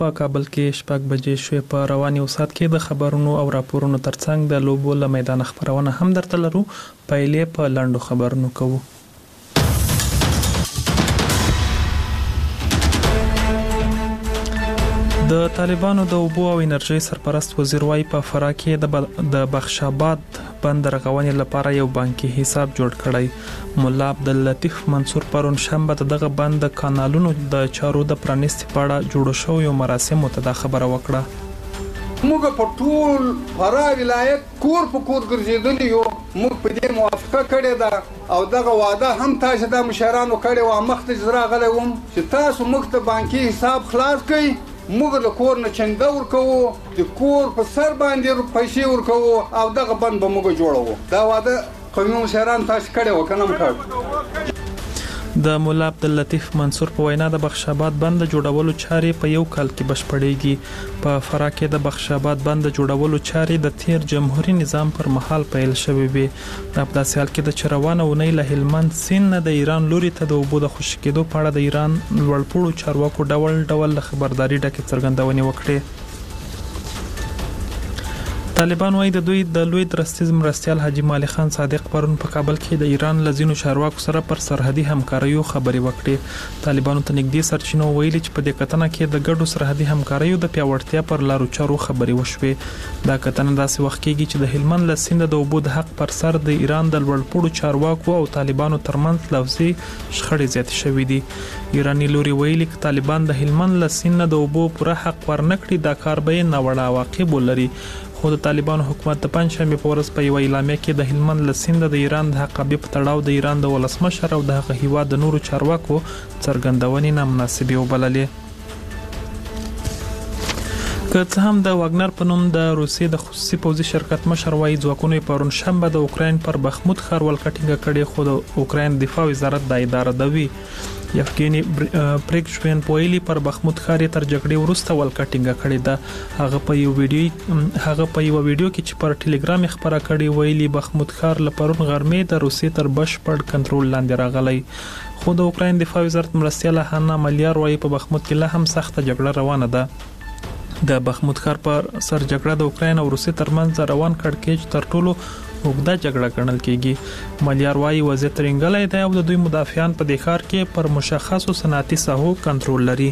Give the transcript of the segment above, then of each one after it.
په کابل کې 6 بجې شوې. په رواني اوسات کې د خبرونو او راپورونو ترڅنګ د لوبو له میدان خبرونه هم درته لرو. پایلې په لاندو خبرونو کوو. د طالبانو د اوبو او انرژي سرپرست وزیر وايي په فراه کې د بخشاباد بند رغونې لپاره یو بانکي حساب جوړ کړی. مولا عبداللطیف منصور پرون شنبه دغه بند د کانالونو د چارو د پرانیستي پاړه جوړ شوی مراسمو ته دا خبره وکړه. موږ په ټول فراه ولایت کور په کور ګرځېدلی یو. موږ په دې موافقه کړې ده او دغه وعده هم تاسو د مشرانو کړې و. مخته راغلی وم چې تاسو موږ ته بانکي حساب خلاص کړئ. موږ له کور نه چنده ورکوو، د کور په سر باندې پیسې ورکوو او دغه بند به موږ جوړوو. دا وعده قومي مشران تاسو کړی و که نه م کړ؟ د مولا عبداللطیف منصور په وینا د بخشاباد بند جوړولو چارې په یو کال کې بشپړېږي. په فراه کې د بخشاباد بند جوړولو چارې د تیر جمهوریت نظام پر مهال پیل شوې وي. د داسې حال کې د چروان اونۍ له هلمند سیند د ایران لوري ته د اوبو د خوشی کېدو په اړه د ایران لوړپوړو چارواکو ډول خبرداري ډکې څرګندونې وکړې. طالبان وايي د دوی د لوی درستیز مرستیال حاجی مالی خان صادق پرون په کابل کې د ایران لزینو چارواکو سره پر سرحدي همکاریو خبرې وکړې. طالبانو ته نږدې سرچینو ویلي چې په دې کتنه کې د ګډو سرحدي همکاریو د پیاوړتیا پر لارو چارو خبرې وشوې. دا کتنه داسې وخت کېږي چې د هلمند له سیند د اوبو د حق پر سر د ایران د لوړپوړو چارواکو او طالبانو ترمنځ لفظي شخړې زیاتې شوې دي. ایرانی لوري ویلي چې طالبان د هلمند له سیند د اوبو پوره حق ورنکړي دا کار به ناوړه عواقب ولري. خو د طالبانو حکومت د پنځشنبه په ورځ په یو اعلامیه کې د هلمند له سیند د ایران د حقابې په تړاو د ایران د ولسمشر او د هغه هیواد د نورو چارواکو څرګندونې نامناسبې وبللې. که څه هم د واګنر په نوم د روسیې د خصوصي پوځي شرکت مشر وايي ځواکونو پرون شنبه د اوکراین پر بخمود ښار ولکټینګ کړي، خو د اوکراین دفاع وزارت د اداره دوی یفګینی پریګژوین پویلی پر بخمود ښار تر جګړې وروسته ولکټینګ کړي ده. هغه په یو ویډیو کې چې پر ټلګرام خبره کړي ویلي بخمود ښار له پرون غرمې د روسیې تر بشپړ کنټرول لاندې راغلی. خو د اوکراین دفاع وزارت مرستیال هانا مالیار وايي په بخمود کې لا هم سخته جګړه روانه ده. د بخمود ښار پر سر جګړه د اوکراین او روسیې ترمنځ روان کړکېچ تر ټولو اوږده جګړه ګڼل کېږي. مالیار وايي وضعیت ترنګلی دی او د دوی مدافعان په دې ښار کې پر مشخصو صنعتي ساحو کنټرول لري.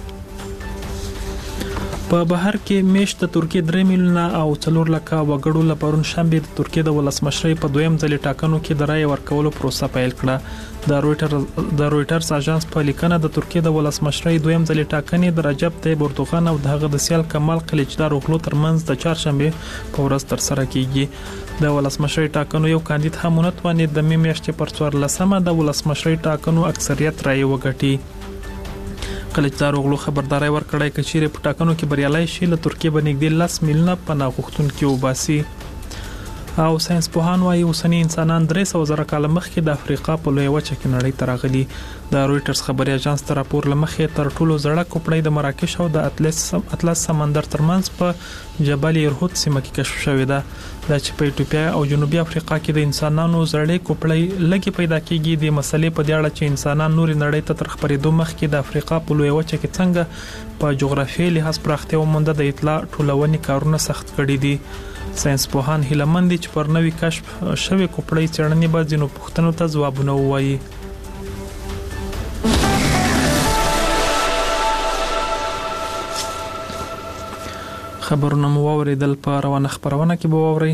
په بهر کې میشت د ترکیه 3 میلیونه او 4 لکه وګړو لپاره شنبه د ترکیه د ولسمشرۍ په دویم ځل ټاکنو کې د رای ورکولو پروسه پیل کړه. د رويټرز اژانس په لیکنه د ترکیه د ولسمشرۍ دویم ځل ټاکنې د رجب طیب اردوغان او دغه د سیال کمال کلیچدار اوغلو ترمنځ د چهارشنبه په ورځ تر سره کیږي. د ولسمشرۍ ټاکنو یو کاندید هم ونتوانید د میاشتې پر 14مه د ولسمشرۍ ټاکنو اکثریت رای وګټي. کلیچدار اوغلو خبرداري ورکړی چې چیرې په ټاکنو کې بریالي شي له ترکیه باندې 10 میلیونه پناه غوښتونکي وباسي. او ساينس پوهان وايي اوسنی انسانان 300 زره کال مخکې د افریقا په لوی وچه کې نړۍ ته راغلي. د رويټرز خبري اژانس تر راپور لمخې تر ټولو زړه کوپړۍ د مراکش او د اطلس سمندر ترمنځ په جبل یرهود سیمه کې کشف شوې ده. دا چې په ایتوپیا او جنوبي افریقا کې د انسانانو زړې کوپړۍ لګي پیدا کیږي. د مسلې په اړه چې انسانان نور نړۍ ته تر خبرېدو مخکې د افریقا په لوی وچه کې څنګه په جغرافیایي لحاظ پراختیا ومونده د اطلاع ټولونې کارونه سخت کړي دي. ساينس پوهان هیله مند دي چې پر نوې کشف شوی کوپړۍ څېړنې به ځینو پوښتنو ته ځوابونه ووایي. خبرونه مو واوریدل، په روانه خبرونه کې به واورئ.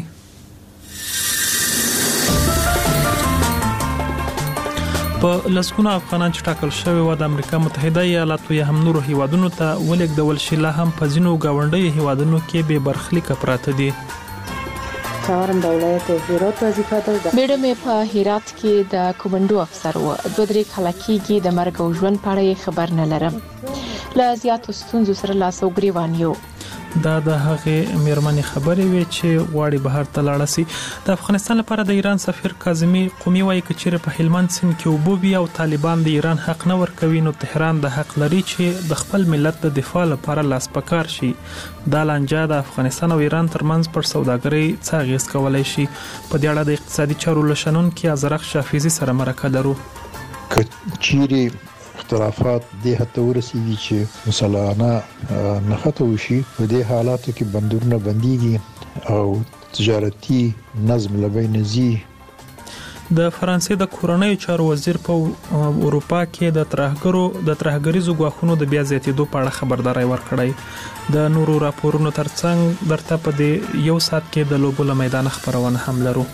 په لسګونه افغانان چې ټاکل شوی و د امریکا متحده ایالاتو یا هم نورو هیوادونو ته ولېږدول شي، لا هم په ځینو ګاونډیو هیوادونو کې بې برخلیکه پراته دي. څوارم د ولایت هرات وظیفه ده. بیړه مې په هرات کې د کومندو افسر و 2-3 خلکیږي د مرګ او ژوند په اړه خبر نه لرم. لا زیاتو ستونزو سره لاس او ګریوان یو. دا د هغه میرمنې خبرې وي چې غواړي بهر ته لاړ شي. د افغانستان لپاره د ایران سفیر کاظمی قومي وايي چې په هلمند سیند کې وبوبي او طالبان د ایران حق نه ورکوي، نو تهران د حق لري چې د خپل ملت د دفاع لپاره لاس پکار شي. دا لانجه د افغانستان او ایران ترمنځ پر سوداګرۍ څه اغیز کولای شي. په دې اړه د اقتصادي چارو لشنونکو ازرق شافیزي سره مرکه لرو. کچيري اختلافات دې حد ته ورسیږي چې مسلمانانه نښته وشي. په دې حالاتو کې بندرونه بنديږي او تجارتي نظم لبین زی. د فرانسې د کورنیو چارو وزیر په اروپا کې د ترهګریزو ګواښونو د بیا زیاتېدو په اړه خبرداري ورکړی. د نورو راپورونو ترڅنګ درته په دې یو ساعت کې د لوبو له میدان خبرونه هم لرو.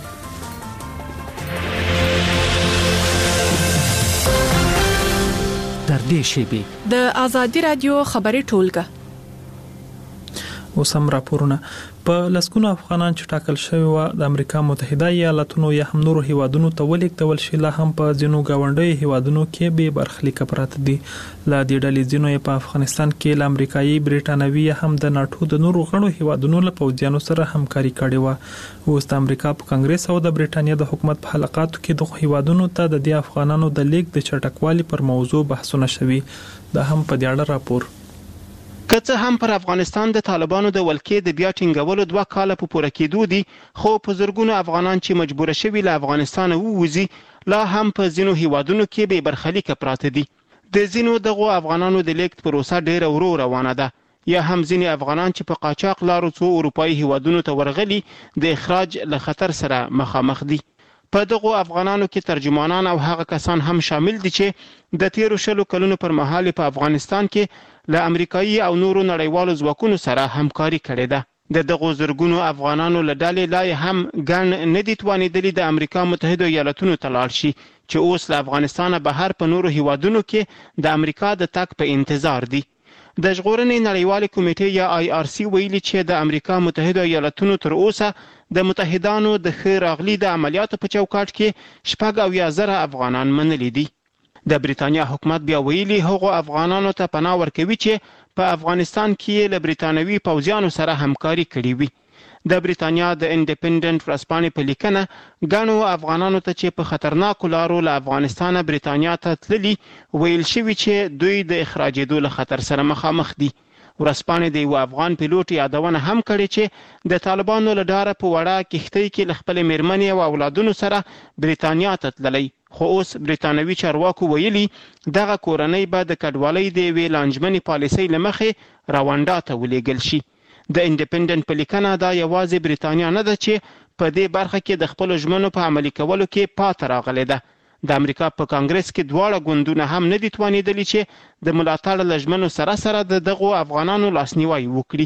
در دې شیبې د آزادي رادیو خبري ټولګه اوس هم راپورونه. په لسګونو افغانان چې ټاکل شوی و د امریکا متحده ایالاتونو یا هم نورو هیوادونو ته ولیږدول شي، لا هم په ځینو ګاونډیو هیوادونو کې به برخلیک پراته دي. لا د ډلې ځینو په افغانستان کې له امریکایي، برېټانوي یا هم د ناتو د نورو غړو هیوادونو له پوځیانو سره همکاري کړې و. اوس د امریکا په کانګرس او د برېټانیا د حکومت په حلقاتو کې د هیوادونو ته د دې افغانانو د لیږد د چټکوالي پر موضوع بحثونه شوي. دا هم په دې اړه راپور. که څه هم پر افغانستان د طالبانو د ولکې د بیا ټینګولو 2 کاله په پوره کېدو دي، خو په زرګونو افغانان چې مجبور شوي له افغانستان ووځي لا هم په ځینو هیوادونو کې به برخلیک پراته دي. د ځینو دغه افغانانو د لیږد پروسه ډیره ورو روانه ده، یا هم ځینې افغانان چې په قاچاق لارو څو اروپایي هیوادونو ته ورغلي د اخراج له خطر سره مخامخ دي. په دغه افغانانو کې ترجمانان او هغه کسان هم شامل دي چې د 13 کلونو پر مهال په افغانستان کې له امریکایي او نورو نړیوالو ځواکونو سره همکاري کړې ده. د دغه زرګونو افغانانو له ډلې لا هم ګڼ نه دي توانېدلي د امریکا متحده ایالاتونو ته لاړ شي، چې اوس له افغانستانه بهر په نورو هیوادونو کې د امریکا د تګ په انتظار دي. د ژغورنې نړیوالې کمیټې یا IRC ویلي چې د امریکا متحده ایالاتونو تر اوسه د متحدانو د ښه راغلي د عملیاتو په چوکاټ کې 70,000 افغانان منلي دي. د بریتانیا حکومت بیا ویلي هغو افغانانو ته پناه ورکوي چې په افغانستان کې له بریتانوي پوځیانو سره همکاري کړې وي. د بریتانیا د انډیپندنت ورځپاڼې په لیکنه ګڼو افغانانو ته چې په خطرناکو لارو له افغانستانه بریتانیا ته تللي ویل شوي چې دوی د اخراجېدو له خطر سره مخامخ دي. ورځپاڼې د یو افغان پیلوټ یادونه هم کړې چې د طالبانو له ډاره په وړه کښتۍ کې له خپلې مېرمنې او اولادونو سره بریتانیا ته تللی، خو اوس بریتانوي چارواکو ویلي دغه کورنۍ به د کډوالۍ د یوې لانجمنې پالیسۍ له مخې راونډا ته ولېږل شي. د انډیپندنت په لیکنه دا یوازې بریتانیا نه ده چې په دې برخه کې د خپلو ژمنو په عملي کولو کې پاته راغلې ده. د امریکا په کانګرس کې دواړه ګوندونه هم نه دي توانېدلي چې د ملاتړ له ژمنو سره سره د دغو افغانانو لاسنیوی وکړي.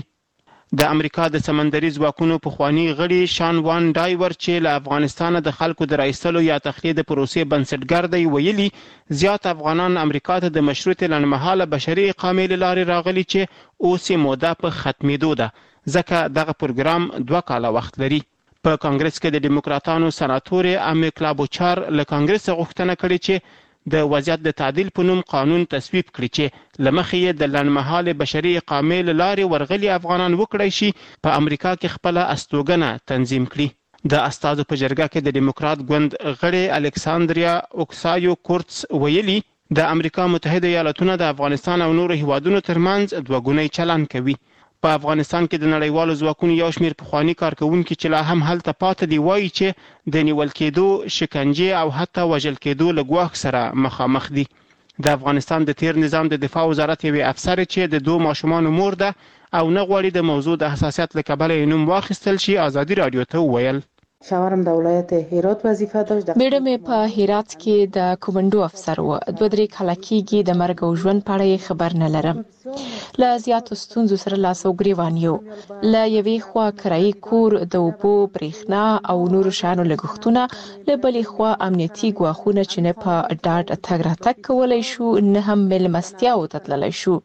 د امریکا د سمندري ځواکونو پخوانی غړي شان وان ډایور چې له افغانستانه د خلکو د راایستلو یا تخلیه د پروسې بنسټګر دی ویلي زیات افغانان امریکا ته د مشروط لنډمهاله بشري اقامې له لارې راغلي چې اوس یې موده په ختمېدو ده، ځکه دغه پروګرام 2 کاله وخت لري. په کانګرس کې د ډیموکراتانو سناتور امی کلابوچار له کانګرس غوښتنه کړې چې د وضعیت د تعدیل په نوم قانون تصویب کړي چې لمخې یې د لنډمهاله بشري اقامې له لارې ورغلي افغانان وکړای شي په امریکا کې خپله استوګنه تنظیم کړي. د استازو په جرګه کې د ډیموکرات ګوند غړي الکساندریا اوکسایو کورتس ویلي د امریکا متحده ایالاتونه د افغانستان او نورو هیوادونو ترمنځ 2 ګونی چلن کوي. په افغانستان کې د نړیوالو ځواکونو یو شمېر پخواني کارکوونکي چې لا هم هلته پاتې دي وایي چې د نیول کېدو، شکنجې او حتی وژل کېدو له ګواښ سره مخامخ دي. د افغانستان د تیر نظام د دفاع وزارت یوې افسر چې د 2 ماشومانو مور ده او نه غواړي د موضوع د حساسیت له کبله یې نوم واخیستل شي، آزادي رادیو ته وویل شاورم د ولایت هرات وظیفه داشت. میډم په هرات کې د کومندو افسر و 2-3 کاله کېږي د مرګ او ژوند په اړه خبر نه لرم. له زیاتو ستونزو سره لاس او ګریوان یو. له یوې خوا کرایي کور، د اوبو، برېښنا او نورو شیانو لګښتونه، له بلې خوا امنیتي ګواښونه چې نه په ډاډ تګ راتګ کولی شو نه هم مېلمستیاوو ته تللی شو.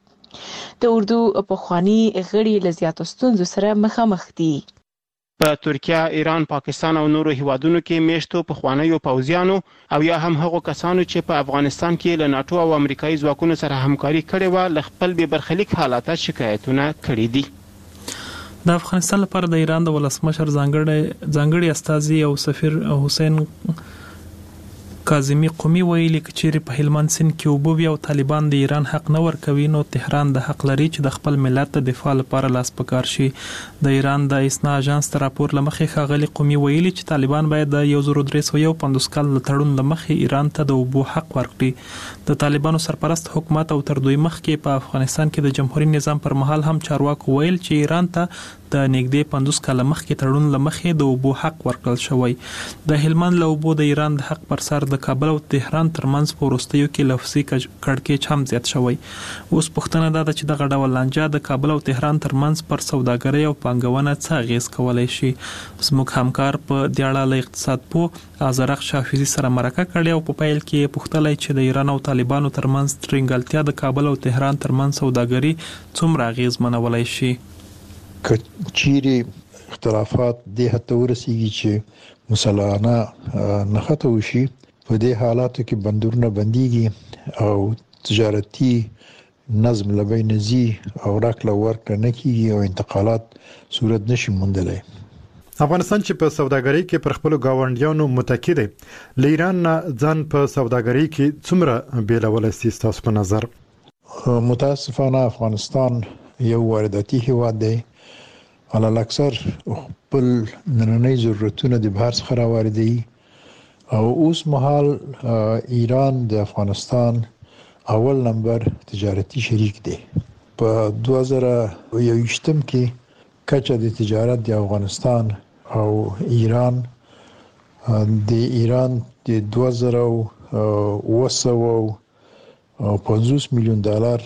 د اردو پخواني غړي له زیاتو ستونزو سره مخامخ دي. په ترکیه، ایران، پاکستان او نورو هیوادونو کې میشتو پخوانیو پوځیانو او یا هم هغو کسانو چې په افغانستان کې له ناتو او امریکایي ځواکونو سره همکاري کړې وه له خپل بې برخلیک حالته شکایتونه کړي دي. د افغانستان لپاره د ایران د ولسمشر ځانګړي استازي او سفیر حسین کاظمی قومي ویلي چې په هلمند سیند کې اوبه وي او طالبان د ایران حق نه ورکوي نو تهران د حق لري چې د خپل ملت د دفاع لپاره لاس پکار شي. د ایران د اسنا اژانس تر راپور لمخې ښاغلي قومي ویلي چې طالبان باید د 1351 کال له تړون لمخې ایران ته د اوبو حق ورکړي. د طالبانو سرپرست حکومت او تر دوی مخکې په افغانستان کې د جمهوریت نظام پر مهال هم چارواکو ویل چې ایران ته د نږدې 50 کال مخکې تړون لمخې د اوبو حق ورکړل شوی. د هلمند له اوبو د ایران د حق پر سر د کابل او تهران ترمنځ په وروستیو کې لفظي کړکېچ هم زیات شوی. اوس پوښتنه ده چې دغه ډول لانجه د کابل او تهران ترمنځ پر سوداګرۍ او پانګونه څه اغیز کولای شي. زموږ همکار په دې اړه له اقتصاد پوه ازرق شافعي سره مرکه کړې او په پیل کې پوښتلای چې د ایران او طالبانو ترمنځ ترنګلتیا د کابل او تهران ترمنځ سوداګري څومره اغیز منولای شي. کچيري اختلافات د هته ورسیږي چې مسلانه نخته وشي په دې حالاتو کې بندرونه بنديږي او تجارتي نظم لبین زی او راکړه ورکړه نه کیږي او انتقالات صورت نشي موندلای. افغانستان چې په سوداګرۍ کې پر خپل گاونډیانو متکی دی ل ایران ځان په سوداګرۍ کې څومره بیلول سي تاسو په نظر؟ متاسفانه افغانستان یو وارداتي هیواد دی. علل اکثر خپل نننۍ ضرورتونه د بهر څخه راوړي او اوس مهال ایران د افغانستان اول نمبر تجارتي شریک دی. په 2021 کې کچه د تجارت د افغانستان او ایران د 2250 میلیون ډالر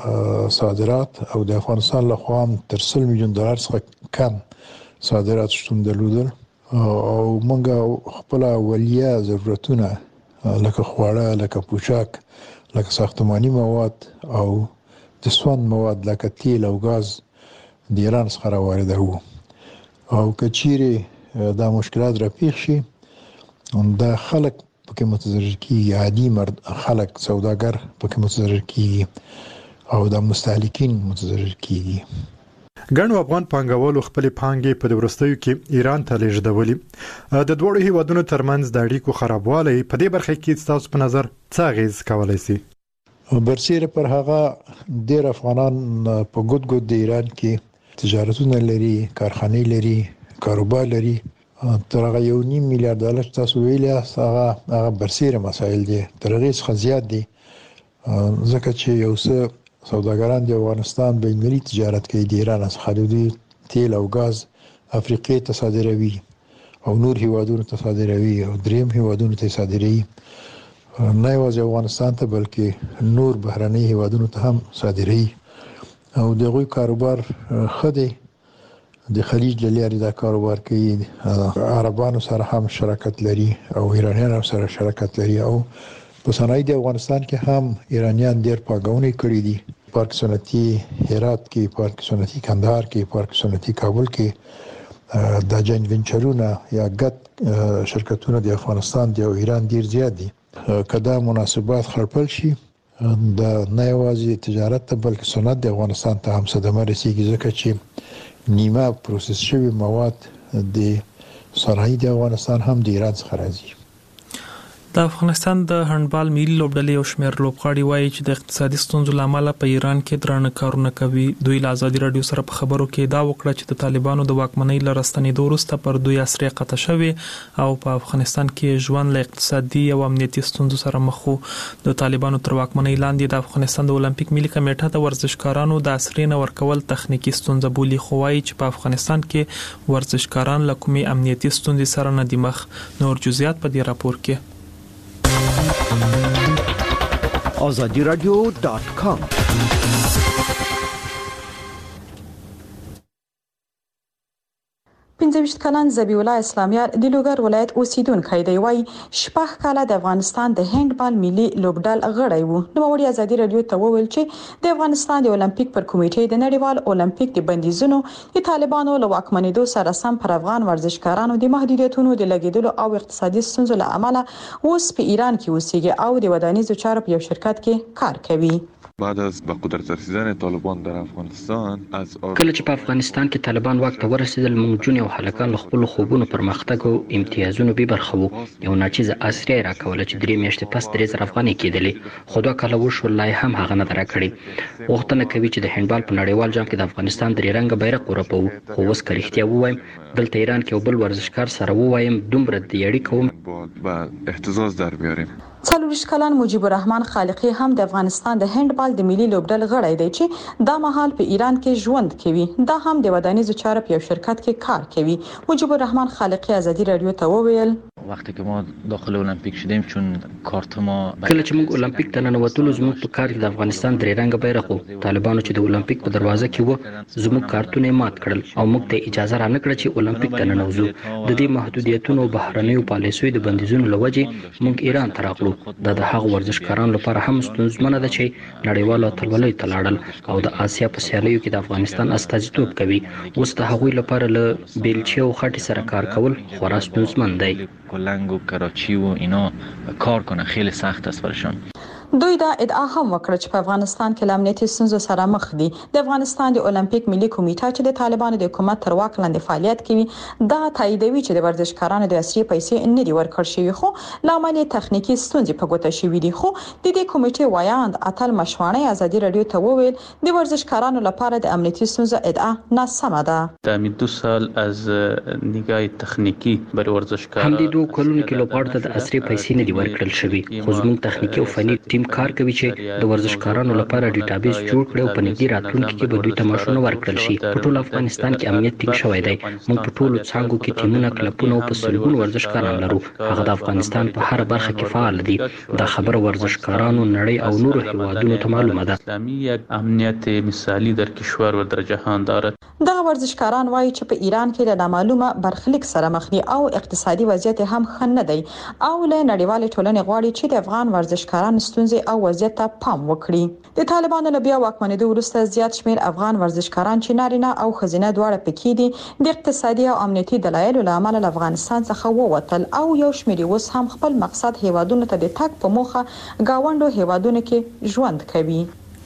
صادرات او د افغانستان له خوا تر 100 میلیون ډالر څخه کم صادرات شتون درلودل او موږ خپل اولیه ضرورتونه لکه خواړه لکه پوشاک لکه ساختماني مواد او د سون مواد لکه تیل او غاز د ایران څخه راوړل او کچيري دا مشکلات راپیښ شي دا خلک پکې متضرر کیږي. عادي خلک سوداګر پکې متضرر کیږي او د مستهلکین متضرر کیږي. ګڼو افغان پانګوالو خپل پانګې په ورستیو کې ایران ته لیږدولې. د دوړو هیوادونو ترمنځ د اړیکو خرابوالی په دې برخه کې تاسو په نظر څه اغیز کولای شي؟ برسیره پر هغه ډېر افغانان په ګوت د ایران کې تجارتونه لري، کارخانې لري، کاروبار لري. تر هغه 1.5 میلیارډ ډالر تاسو ویلې هغه برسیره مسایل دي، تر هغه څخه زیات دي ځکه چې یو څه سوداګران د افغانستان بین‌المللي تجارت کوي د ایران څخه د تیل او غاز افریقې ته صادروي او نور هیوادونو ته صادروي او دریم هیوادونو ته صادروي. نه یوازې افغانستان ته بلکې نور بهرني هیوادونو ته هم صادروي او دغه کاروبار خدي د خلیج لاري دا کاروبار کوي. عربانو سره هم شراکت لري او ایرانیانو سره شراکت لري او په صنایع د افغانستان کې هم ایرانیان ډېر پاګونې کړې دي. پارک صنعتي هرات کې، پارک صنعتي کندهار کې، پارک صنعتي کابل کې د جاین وینچرونه یا ګټ شرکتونه د افغانستان د ایران ډېر زیات دي. کدا مناسبات خړپل شي د نه یوازې تجارت ته بلکې صنعت د افغانستان ته هم صدمه رسیږي ځکه چې نیمه پروسس شوی مواد د صنایع د افغانستان هم د ایران څخه راځي. د افغانستان د هندبال ملي لوبډلې او شمېر لوبغاړي وایي چې د اقتصادي ستونزو لامل په ایران کې درانه کارونه کوي. دوی له ازادي رادیو سره په خبرو کې دا وکړه چې د طالبانو د واکمنۍ لرستنې وروسته پر دوی اسرې قطع شوی او په افغانستان کې ژوند له اقتصادي او امنیتي ستونزو سره مخ وو. د طالبانو تر واکمنۍ لاندې د افغانستان د اولمپیک ملي کمیټه د ورزشکارانو د اسرې نه ورکول تخنیکی ستونزه بولي، خو وایي چې په افغانستان کې ورزشکاران له کومې امنیتي ستونزې سره نه دي مخ. نور جزئیات په دې راپور کې. azadiradio.com پنځه کلن ذبیح الله اسلامیار د لوګر ولایت اوسیدونکی دی. وایي شپږ کاله د افغانستان د هندبال ملي لوبډل غړی وو. نو وړي ازادي رادیو ته وویل چې د افغانستان د اولمپیک پر کمیټې د نړیوال اولمپیک د بندیزونو د طالبانو له واکمنېدو سره سم پر افغان ورزشکارانو د محدودیتونو د لګیدلو او اقتصادي ستونزو له امله اوس په ایران کې اوسېږي او د ودانیزو چارو په یو شرکت کې کار کوي. بعد از به قدرت رسیدن طالبان در افغانستان از کله چې په افغانستان کې طالبان واک ته ورسېدل، موږ جون او هلکان له خپل خوبونو پرمختګ او امتیازونو به برخه وو. یو ناچیزه اسریه راکوله چې 3 میاشتې پس 3000 افغانۍ کېدلې، خو دا کله وشو لای هم هغه نه درکړي. وختونه کوي چې د هندبال په نړیوال جام کې د افغانستان 3 رنګه بیرغ ورپو، خو اوس که رښتیا ووایم دلته ایران کې یو بل ورزشکار سره ووایم دومره دیړی کوم با احتزاز در بیاریم. 40 کلن مجيب الرحمن خالقي هم د افغانستان د هندبال د ملي لوبډل غړی دی چې دا مهال په ایران کې ژوند کوي. دا هم د ودانیزو چارو په یو شرکت کې کار کوي. مجيب الرحمن خالقي ازادي رادیو ته وویل وقتی که ما داخل المپیک شدیم چون کارت ما کله چې موږ المپیک ته ننوتلو زموږ په کار کې د افغانستان 3 رنګه بیرغ وو. طالبانو چې د المپیک په دروازه کې وو زموږ کارتونه مات کړل او موږ ته اجازه را نکړه چې المپیک ته ننوځو. د دې محدودیتونو بهرنیو پالیسیو د بندیزونو لوجې موږ ایران ته راغلو. دا د هغو ورزشکارانو لپاره هم ستونزمنه ده چې نړیوالو اتلولیو ته لاړل او د آسیا په سیالیو کې د افغانستان استازیتوب کوي. اوس د هغوی لپاره له بیلچې او خټې سره کار کول خورا ستونزمن دی. کلنگ و کراچی و اینا کار کنه خیلی سخت است برشان. دوی دا ادعا هم وکړه چې په افغانستان کې امنیتي ستونزو سره مخ دي. د افغانستان د المپیک ملي کمیټه چې د طالبانو د حکومت تر واک لاندې فعالیت کوي دا تاییدوي چې د ورزشکارانو د عصري پیسې نه دي ورکړل شوی، خو لامل تخنیکی ستونزې په ګوته شوې دي. خو د دې کمیټې وایاند اتل مشوانه ازادي رادیو ته وویل د ورزشکارانو لپاره د امنیتي ستونزو ادعا ناسمه ده. د 2 سال از نگاه تخنیکی بر ورزشکار هم د 2 کلونو کې لوبغاړو ته د عصري پیسې نه دي ورکړل شوی، خو زموږ تخنیکی او فني ټیم کار کوي چې د ورزشکارانو لپاره ډیټابیس جوړ کړي او په نږدې راتلونکي کې به دوی ته معاشونه ورکړل شي. په ټول افغانستان کې امنیت ټینګ شوی دی. موږ په ټولو څانګو کې ټیمونه، کلبونه او په سلګونو ورزشکاران لرو. هغه د افغانستان په هر برخه کې فعال دي. دا خبره ورزشکارانو، نړۍ او نورو هیوادونو ته معلومه ده. اسلامی یک امنیت مثالی در کشور و در جهان دارد. دغه ورزشکاران وایي چې په ایران کې د نامعلومه برخلیک سره مخ دي او اقتصادي وضعیت هم ښه نه دی او له نړیوالې ټولنې غواړي چې د افغان ورزشکارانو ستونزې او وضعیت ته پام وکړي. د طالبانو له بیا واکمنېدو وروسته زیات شمېر افغان ورزشکاران چې نارینه او ښځینه دواړه پکې دي د اقتصادي او امنیتي دلایلو له امله له افغانستان څخه ووتل او یو شمېر اوس هم خپل مقصد هیوادونو ته د تګ په موخه گاونډو هیوادونو کې ژوند کوي.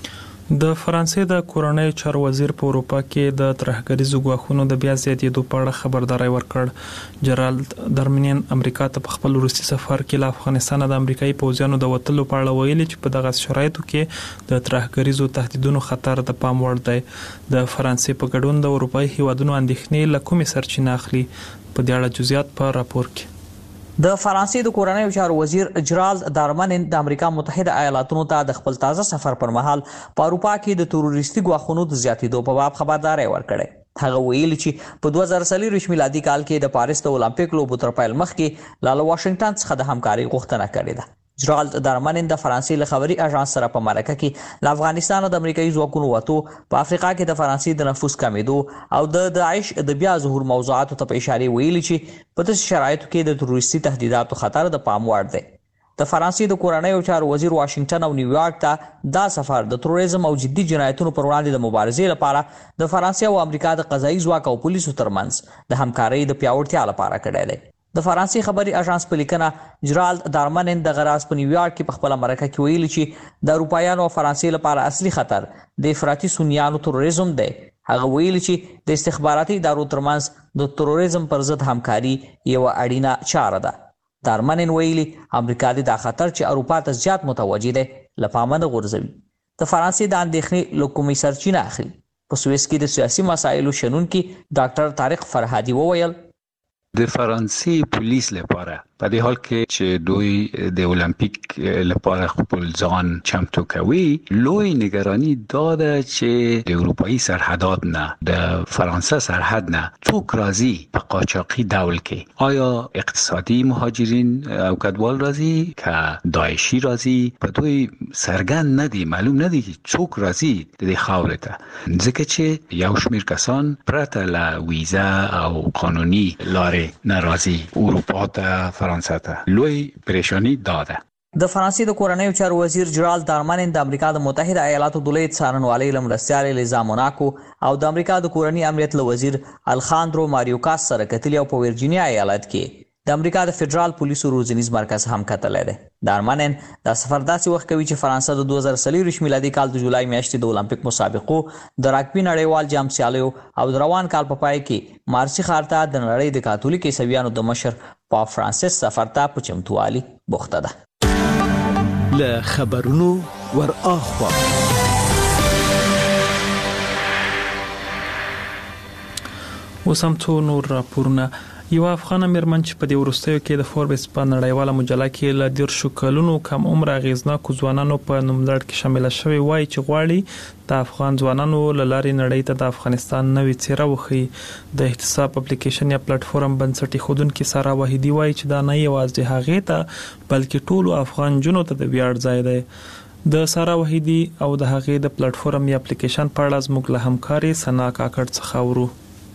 د فرانسې د کورنۍ چارو وزیر په اروپا کې د ترهګریزو ګواښونو د بیا زیاتېدو په اړه خبرداري ورکړ. جرالد درمنین امریکا ته په خپل روسي سفر کې له افغانستان د امریکایي پوځیانو د وټلو په اړه ویلي چې په دغه شرایطو کې د ترهګریزو تهدیدونو خطر د پام وړ دی. د فرانسې په ګډون د اروپایي هیوادونو اندېښنې له کومې سرچینه اخلي؟ په دې اړه جزئیات په راپور کې. د فرانسې د کورنۍ چارو وزیر جرالد دارمنین د امریکا متحده ایالاتونو ته د خپل تازه سفر پر مهال په اروپا کې د تروریستي ګواښونو د زیاتېدو په باب خبرداري ورکړه. هغه ویلي چې په 2023 میلادي کال کې د پاریس د اولمپیک لوبو تر پیل مخکې له واشنگټن څخه د همکاري غوښتنه کړې ده. جرالد دارمنین د فرانسې له خبري اژانس سره په مرکه کې له افغانستان او د امریکایي ځواکونو وټو په افریقا کې د فرانسې د نفوذ کمیدو او د داعش د بیا ظهور موضوعاتو ته په اشاره ویلي چې په داسې شرایطو کې د تروریستي تهدیداتو خطر د پام وړ دی. د فرانسې د کورنۍ چارو وزیر واشنگټن او نیویارک ته دا سفر د تروریزم او جدي جنایتونو پر وړاندې د مبارزې لپاره د فرانسې او امریکا د قضایي ځواک او پولیسو ترمنځ د همکارۍ د پیاوړتیا لپاره کړی دی. د فرانسې خبري اژانس په لیکنه جرالد دارمنین د غراس په نیویارک کې په خپل مرکه کې ویلي چې د اروپایانو او فرانسې لپاره اصلي خطر د افراطي سنیانو تروریزم دی. هغه ویلي چې د استخباراتي ادارو ترمنځ د تروریزم پر ضد همکاري یو اړینه چاره ده. دارمنین ویلي امریکا د خطر چې اروپا ته زیات متوجه دی لپاره نه غورځوي. د فرانسې د اندېښنې له کومې سرچینه اخلي؟ په سویس کې د سیاسي مسایلو شنونکي ډاکټر طارق فرهادي وویل د فرانسې پولیس لپاره په دې حال کې چې دوی د المپیک لپاره خپل ځان چمتو کوي لوی نگرانی داده چې د اروپایي سرحدات نه د فرانسه سرحد نه څوک راځي په قاچاقي ډول کې آیا اقتصادي مهاجرین او کډوال راځي که داعشي راځي په دوی سرګند نه دي معلوم نه دي څوک راځي د دې خاورې ته ځکه چې یو شمېر کسان پرته له ویزا او قانوني لارې ناراضي اروپا ته فرانسه ته لوی پریشانی داده. د فرانسې د کورنۍ چارو وزیر جرالد دارمنین د امریکا د متحده ایالاتو د لوی څارنوالۍ لمرستیال لیزا موناکو او د امریکا د کورنۍ امنیت له وزیر الخاندرو ماریوکاس سره کتلي او په ورجینیا ایالت کې د امریکا د فدرال پولیسو روزنیز مرکز هم کتلی دی. دارمنن دا سفر داسې وخت کوي چې فرانسه د 2023 میلادي کال د جولای میاشتې د اولمپیک مسابقو د راګبي نړیوال جام سیالیو او د روان کال په پای کې مارسي ښار ته د نړۍ د کاتولیک عیسویانو د مشر پاپ فرانسیس سفر ته په چمتووالي بوخته ده. له خبرونو ور اخوا وسمتو نور راپورونه. یو افغان میرمن چې په دې وروستیو کې د فوربس په نړیواله مجله کې له 10 کلونو کم عمر اغیزناکو ځوانانو په نوملړ کې شامل شوی وای چې غواړي د افغان ځوانانو لاري نړۍ ته د افغانستان نوې څیره وخی. د احتساب اپلیکیشن یا پلیټ فارم بنسټي خودونکو سارا وحیدی وای چې دا نه یوازې هغه ته بلکې ټولو افغان جنو ته د ویاړ ځای دی. د سارا وحیدی او د هغه د پلیټ فارم یا اپلیکیشن په اړه زموږ له همکاري سنا کاکړ څخه ورو.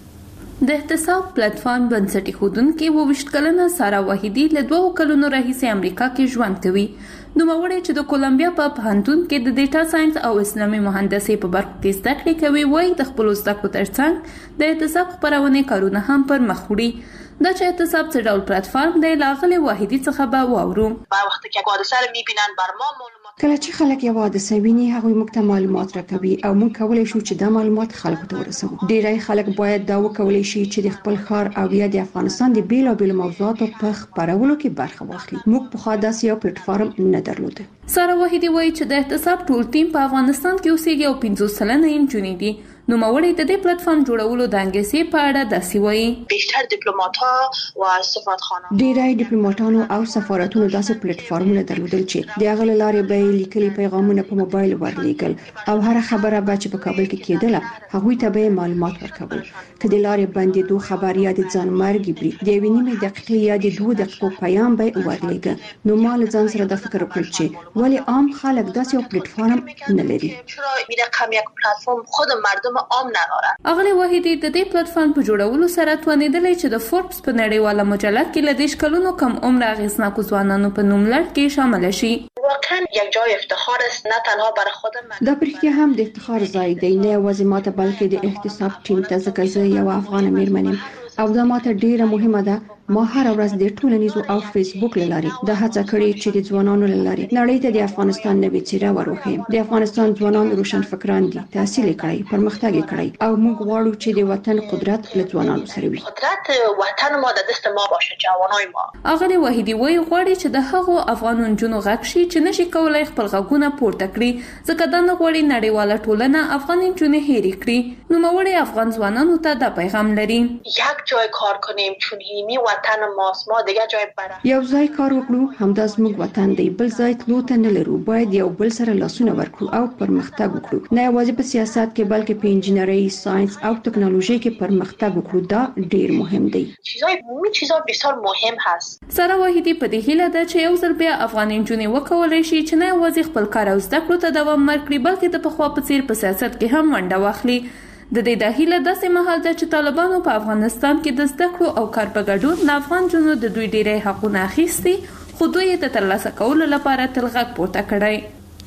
د احتساب پلیټ فارم بنسټي خودونکو 22 کلنه سارا وحیدی له 2 کلونو راهیسې امریکا کې ژوند کوي. نوموړی چې د کولمبیا په پوهنتون کې د ډیټا ساينس او اسلامي مهندسي په برخه کې زده کړې کوي، وایي د خپل زده کړو ترڅنګ د احتساب خپرونې کارونه هم پر مخ وړي. دا چې احتساب څه ډول پلیټ فارم دی لاغلي وحیدی څخه به واورو. په وخت کې حادثه رو میبینن بر ما کله چې خلک یو حادثه ویني هغه موږ ته معلومات راکوي او موږ کولای شو چې دا معلومات خلکو ته ورسوو. ډیری خلک باید دا وکولای شي چې د خپل ښار او یا د افغانستان د بیلابیلو موضوعاتو په خبرولو کې برخه واخلي. موږ په خاص یو پلیټ فارم نه درلوده. سارا وحیدی وایي چې د احتساب ټول ټیم په افغانستان کې اوسېږي او 50 سلنه یې نجونې دي. نوموړی د دې پلیټ فارم جوړولو د انګلیسي په اړه داسې وایي: بیشتر دیپلومات‌ها او سفارتخانه ډیری ډیپلوماټانو او سفارتونو داسې پلیټ فارمونه درلودل چې د هغه لارې به لیکلي پیغامونه په موبایل ورلیږل او هر خبره به چې په کابل کې کېدله هغوی ته به معلومات ورکول. که د لارې بندېدو خبر یا د ځان مرګ بری د 1.5 دقیقې یا د 2 دقیقو پیام به ورلیږه. نو مال ځان سره د فکر وکړ چې ولی عام خلک داسې یو پلیټ فارم نه لري. چرا این رقم یک پلیټ فارم خود مردم عام ندارن. اغلی وحیدی د دې پلیټ فارم په جوړولو سره توانیدلې چې د فوربس په نړیواله مجله کې له 10 کلونو کم عمر اغیزناکو ځوانانو په نوملړ کې شامل شي. واقعا یک جای افتخار است، نه تنها برای خودم. دا پرختیا هم د افتخار ځای دی، نه یوازې ماته بلکې د احتساب ټیم ته، ځکه زه یو افغان میرمن یم او دا ماته ډیره مهمه ده. ما هر ورځ د ټولنیزو او فیسبوک لارې د هڅه کړې چې د ځوانانو لارې نړۍ ته د افغانستان نوې څیره وروخي. د افغانستان ځوانان روشن فکران دي، تحصیل کړي، پرمختګ کړي او موږ غواړو چې د وطن قدرت له ځوانانو سره وي. قدرت وطن ما د دست ما باشه، جوانای ما. اغلی وحیدی وایي غواړي چې د هغو افغانون جنو غږ شي چې نشي کولای خپل غږونه پورته کړي، ځکه دا نه غواړي نړیواله ټولنه افغان جنو هېري کړي. نوموړی افغان ځوانانو ته دا پیغام لري: یک جای کار کنیم چون هیمی وطن ماست، ما دیگه جای بره. یو ځای کار وکړو، همدا زموږ وطن دی، بل ځای تلو ته نه لرو. باید یو بل سره لاسونه ورکړو او پرمختګ وکړو، نه یوازې په سیاست کې بلکې په انجینرۍ، ساينس او ټکنالوژي کې پرمختګ وکړو. دا ډیر مهم دی. چیزا بسیار مهم هست. سارا وحیدی په دې هیله ده چې یو ځل بیا افغان انجونې وکولای شي چې نه یوازې خپل کار او زده کړو ته دوام ورکړي بلکې د پخوا په څیر په سیاست کې هم ونډه واخلي. د دې د هیله داسې مهال ده چې طالبانو په افغانستان کې د زده کړو او کار په ګډون د افغان جنو د دوی ډیری حقونه اخیستي، خو دوی یې د ترلاسه کولو لپاره تل غږ پورته کړی.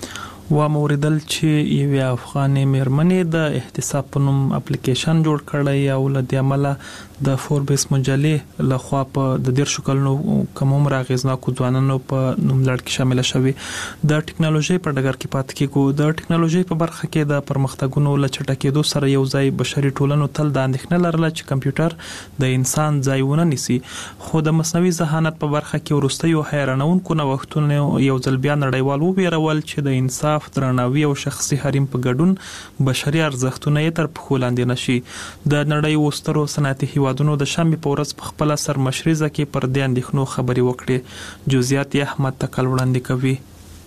و موردل چې یو افغاني میرمنې د احتساب په نوم اپلیکیشن جوړ کړی او له دې عمله د فوربس مجلې لخوا په د 10 کلونو کم عمر اغیزناکو ځوانانو په نوملړ کې شامل شوی. د ټکنالوژي په ډګر کې پات کېږي. د ټکنالوژي په برخه کې د پرمختګونو له چټکېدو سره یو ځای بشري ټولنو تل د اندېښنې لرله چې کمپیوټر د انسان ځای ونه نیسي، خو د مصنوعي ذهانت په برخه کې وروستیو حیرانونکو نوښتونو یو ځل بیا نړیوال وبېرول چې د انسان درناوي او شخصي حریم په ګډون بشري ارزښتونه یې تر پښو لاندې نشي. د نړۍ وسترو صنعتي هیوادونو د شنبې په ورځ په خپل سرمشریزه کې پر دې اندېښنو خبري وکړي. جزئیات یې احمد تکل وړاندې کوي.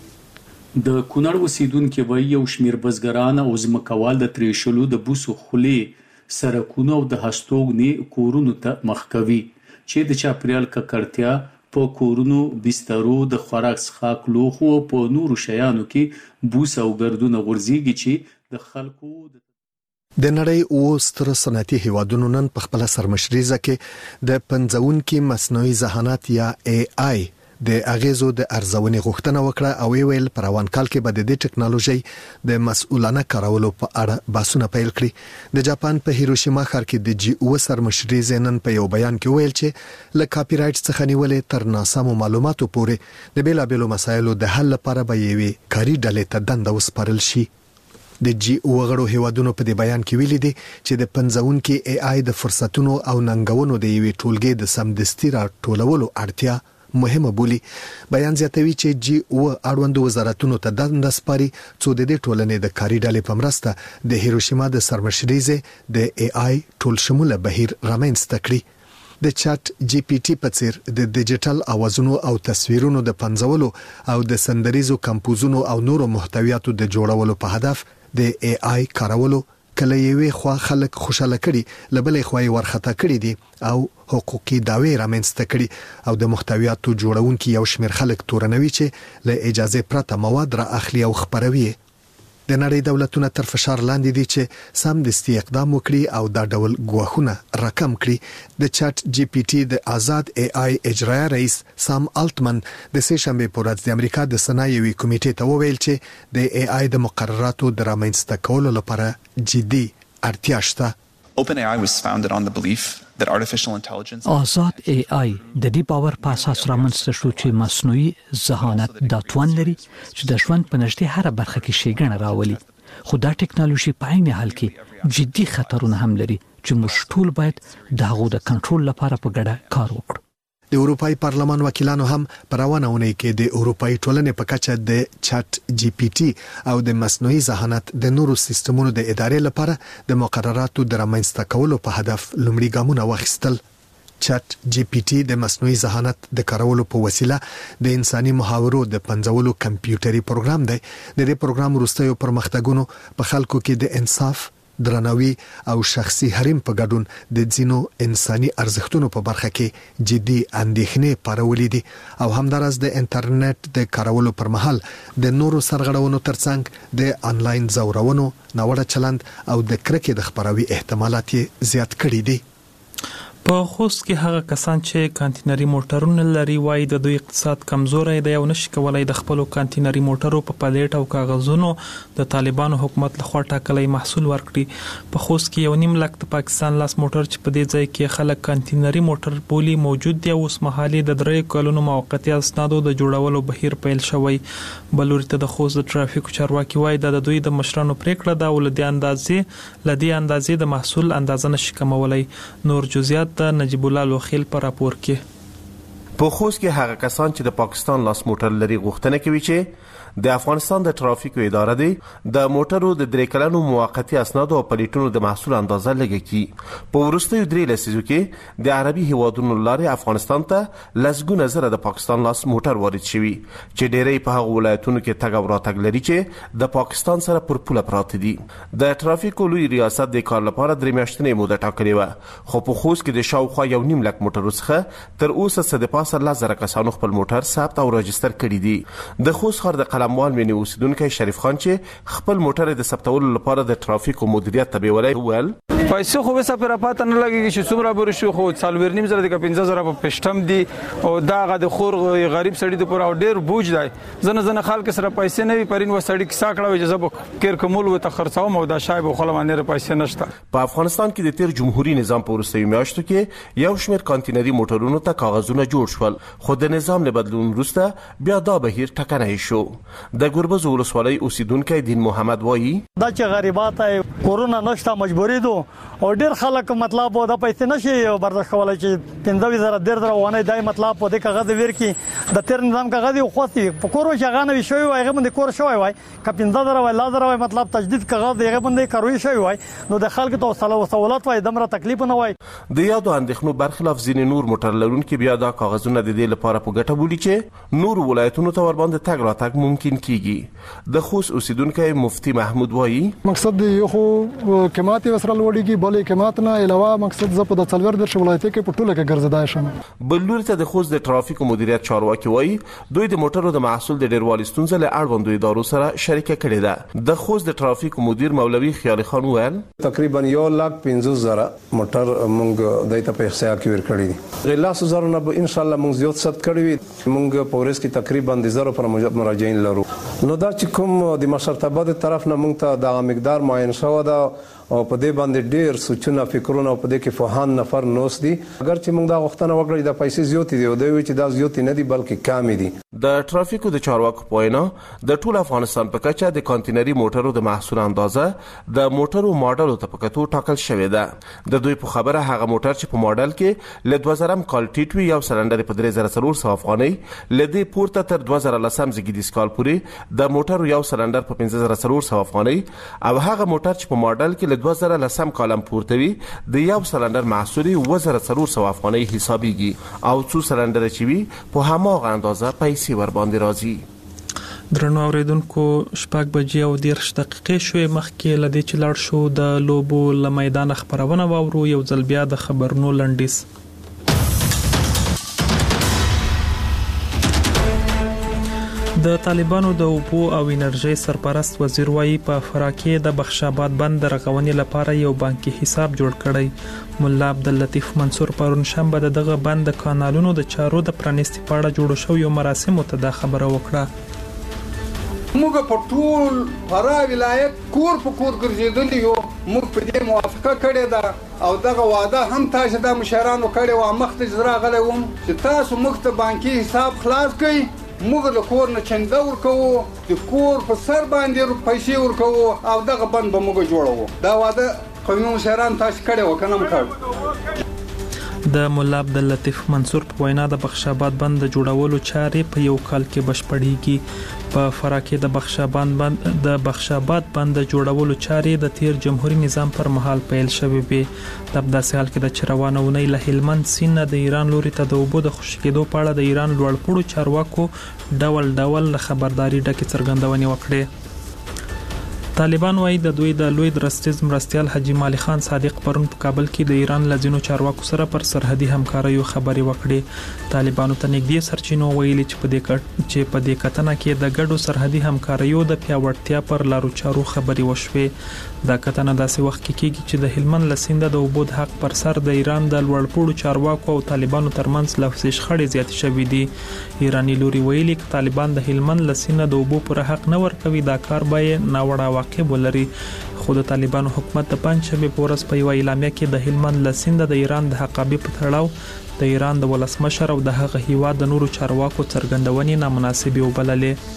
د کونړ اوسیدونکو وایي یو شمیر بزګران او ځمکوال د تریشلو د بوسو خولې سرکونو او د هستوګنې کورونو ته مخ کوي چې د چاپریال ککړتیا په کورونو، بسترو، د خوراک څښاک لوښو او په نورو شیانو کې بوس او ګردونه غورځيږي چې د خلکو د نړۍ او ستر صنعتي هیوادونو نن په خپل سرمشریزه کې د 55 مصنوعي ذهانت یا AI د اغیزو د ارزونې غوښتنه وکړه او ویل پر روان کال کې به د دې ټکنالوژي د مسؤلانه کارولو په اړه بحثونه پیل کړي. د جاپان په هیروشیما ښار کې د G7 سرمشري زینن په یو بیان کې ویل چې له کاپی رایټ څخه نیولې تر ناسمو معلوماتو پورې د بیلابېلو مسایلو د حل لپاره به یوې کاري ډلې ته دنده وسپارل شي. د G7 غړو هیوادونو په دې بیان کې ویلي دي چې د پنځونکو AI د فرصتونو او ننګونو د یوې ټولګې د سمدستي راټولولو اړتیا مهمه بولي. بیان زیاتوي چې G7 اړوند وزارتونو ته دنده سپاري څو د دې ټولنې د کاري ډلې په مرسته د هیروشیما د سرمشريزه د AI ټول شموله بهیر رامنځته کړي. د چات GPT په څیر د ډیجیټل اوازونو او تصویرونو د پنځولو او د سندریزو کمپوزونو او نورو محتویاتو د جوړولو په هدف د AI کارولو کله یوې خوا خلک خوشاله کړي لبلې خوای ورخته کړي دي او حقوقي دعوی رامنځته کړي او د محتویاتو جوړونکو یو شمېر خلک تورنوي چې له اجازه پرته مواد را اخلي او خبروي. د نړۍ دولتونه تر فشار لاندې دي چې سمدستي اقدام وکړي او دا ډول ګواښونه راکم کړي. د چات GPT د آزاد AI اجرایي رئیس سام الټمن د سه شنبه په ورځ د امریکا د صنایعي کمیټې ته وویل چې د AI د مقرراتو د رامنځته کولو لپاره جدي اړتیا شته. OpenAI was founded on the belief that artificial intelligence آزاد AI د دې باور په اساس رامنځته شو چې مصنوعي ذهانت دا توان لري چې د ژوند په نږدې هر برخه کې ښېګڼه راولي. خو دا ټکنالوژي په عین حال کې جدي خطرونه هم لري چې موږ ټول باید د هغو د کنټرول لپاره په ګډه کار وکړو. د اروپای پارلمان وکیلانو هم په روانه اونۍ کې د اروپای ټولنې په کچه د چات GPT او د مصنوعي ذهانت د نورو سیستمونو د ادارې لپاره د مقرراتو د رامنځته کولو په هدف لومړي ګامونه واخیستل. چات GPT د مصنوعي ذهانت د کارولو په وسیله د انساني محاورو د پنځولو کمپیوټري پروګرام دی. د دې پروګرام وروستیو پرمختګونو په خلکو کې د انصاف درناوي او شخصي حریم په ګډون د ځینو انساني ارزښتونو په برخه کې جدي اندېښنې پارولې دي او همدارس د انټرنیټ د کارولو پر مهال د نورو سرغړونو ترڅنګ د انلاین زورونو ناوړه چلند او د کرکې د خبروي احتمالات زیات کړي دي. په خوست کې هغه کسان چې کانتینري موټرونه لري وایي د دوی اقتصاد کمزوري دی او نشي کولای د خپل کانتینري موټرو په پلیټ او کاغذونو د طالبانو حکومت لخوا ټاکلي محصول ورکړي. په خوست کې 1.5 لک د پاکستان لاس موټر چې په دې ځای کې خلک کانتینري موټر بولی موجود دی او اوس مهالي د 3 کلونو موقتی اسنادو د جوړولو بهیر پیل شوی. بلوري ته د خوست د ټرافیک چارواکي وایي د دوی د مشرانو پریکړه دا ول د اندازې د محصول اندازه نشي کمولای. نور جزئیات د نجیب الله لوخیل پر راپور کې. په خوست کې هغه کسان چې د پاکستان لاس موټر لري غوښتنه کوي چې د افغانستان د ټرافیکو اداره دی د موټرو د 3 کلونو موقتی اسناد او پلیټونو د محصول اندازه لګي. په ورستیو 3 لسیزو کې د عربي هیوادونو لارې افغانستان ته لسګونه زره د پاکستان لاس موټر وارد شوي چې ډېری په هغه ولایتونو کې تګ او راتګ لري چې د پاکستان سره پر پوله پراته دي. د ټرافیکو لوی ریاست د کار لپاره 3 میاشتې موده ټاکلې و خو په خوست کې د شاوخوا 1.5 لک موټرو څخه تر اوسه څه د پاسه 1000 کسانو خپل موټر ثبت او راجستر کړي دي. د خوست ښار د قلموال مینی اوسیدونکو شریف خان چې خپل موټر د ثبتولو لپاره د ټرافیکو مدیریت ته ویلای ول پیسې خو به سفر پاتې نه لګي چې څومره بر شو خو 4.5 زره د 15000 په پښتم دي او داغه د خور غریب سړی د پر او ډیر بوج دی. زنه خلک سره پیسې نه وي پرین و سړی کیسه کړو اجازه به کیر کومول و ته خرڅاو مو دا شایب خو لمانه پیسې نشته. په افغانستان کې د تیر جمهوریت نظام په ورستیو میاشتو کې یو شمېر کانتینري موټرونو ته کاغذونه جوړ شول خو د نظام له بدلون وروسته بیا دا بهیر ټکنۍ شو. د ګربز ولسوالۍ اوسیدونکو دین محمد وایي دا چې غریبات کورونا نشته مجبوری دو او ډیر خلک مطلب دا پیسې نشي برداشت کولای چې 15000 ډیر ونه دای مطلب په دې کاغذ ورکی د تیر نظام کاغذ خو خو په کورو شغانه وي شوی وای غو باندې کور شوی وای ک 15000 وای 1000 وای مطلب تجدید کاغذ یې باندې کاروي شوی وای نو د خلکو ته سہولت وای دمره تکلیف نه وای. د یادو اندېښنو برخلاف ځینې نور موټر لرونکو بیا دا کاغذونه د دې لپاره په ګټه بولي چې نور ولایتونو ته ور باندې تګ راتګ ممکن کیږي د خوست اوسیدونکو مفتی محمود وایي مقصد یو خو کمات وسره لوړیږي بلې کمات نه علاوه مقصد ز په د څلور د ولایت کې په ټوله کې ګرځدای شم بلور ته د خوست د ټرافیک مدیریت چارواکي وایي دوی د موټرو د محصول د ډیروالي ستونزې له اړوندو ادارو سره شریکه کړې ده د خوست د ټرافیک مدیر مولوي خیال خان وویل تقریبا 1,50,000 موټر موږ دایته په احصا کې ورکړی دي غلاس زره نه ان شاء الله موږ زیات ست کړی موږ په ورځ کې تقریبا د زره پر مراجعین لرو نو دا چې کوم د مشرتابه د طرف نه موږ ته د مقدار معین شوی دا او په دې باندې ډېر سوچونه فکرونه په دې کې فهان نفر نوس دي اگر چې موږ دا غوښتنه وکړو د پیسې زیات دي او دوی چې دا زیات نه دي بلکې کم دي د ټرافیکو د چارواکو په وینا د ټول افغانستان په کچه د کانټینري موټرو د محصول اندازه د موټرو ماډل ته پکتو ټاکل شوې ده د دوی په خبره هغه موټر چې په ماډل کې ل 2000 کالټیټ وی یو سلندر په 3400 افغانۍ لدی پورته تر 2010 زګیدي سکال پورې د موټر یو سلندر په 5400 افغانۍ او هغه موټر چې په ماډل کې 2010 کالم پورته وي د یو سلندر محصول 2400 افغانۍ حسابيږي او څو سلندر چې وي په هماغه اندازه پیسې ور باندې راځي درنو اوریدونکو شپږ بجې او 10 دقیقې شوې مخکې لدی چې لاړ شو د لوبو ل میدان خبرونه واورو یو ځل بیا د خبرونو لنډیس د طالبانو د اوبو او انرژي سرپرست وزیر وایي په فراکې د بخشاباد بند رغونې لپاره یو بانکي حساب جوړ کړی مولا عبداللطیف منصور پرون شنبه دغه بند کانالونو د چارو د پرانیستي پاړه جوړ شو یو مراسم ته د خبره وکړه موږ په ټول فرا ولایت کور په کور ګرځیدل یو موږ په دې موافقه کړې ده او دغه وعده هم تاسو د مشرانو کړې و مخته زرا غلې وم چې تاسو موږ ته بانکي حساب خلاص کړئ موږ له کور نه چنده ورکوو د کور په سر باندې پیسې ورکوو او دغه بند به موږ جوړوو دا واده قومي مشران تاسو کړی و کنه مکړ د مولا عبداللطیف منصور په وینا د بخشاباد بند د جوړولو چارې په یو کال کې بشپړېږي په فراکې د بخشاباد بند د جوړولو چارې د تیر جمهوریت نظام پر مهال پیل شوې وې د داسې حال کې د چروانونی له هلمند سیند د ایران لوري ته د اوبو د خوشی کېدو په اړه د ایران لوړپوړو چارواکو ډول خبرداري ډکه څرګندونه وکړه طالبان وايي د دوی د لوی درستیز مرستيال حاجی مالی خان صادق پرون په کابل کې د ایران لزینو چارواکو سره پر سرحدي همکاریو خبري وکړي طالبانو ته نږدې سرچینو ویلي چې په دې کتنه کې د ګډو سرحدي همکاریو د پیاوړتیا پر لارو چارو خبري وشوي دا کتنه داسې وخت کې کیږي چې د هلمند لسیند د اوبو د حق پر سر د ایران د لوړپوړو چارواکو او طالبانو ترمنځ لفظي شخړې زیات شوې دي ایرانی لوري ویلي چې طالبان د هلمند لسیند د اوبو پر حق نه ورکوي دا کار به ناوړه واقع ولري خو د طالبانو حکومت د پنځشنبه په ورځ په یو اعلامیه کې د هلمند لسیند د ایران د حقابې په تړاو د ایران د ولسمشر او د هغه هیواد د نورو چارواکو څرګندونې نامناسبه وبللې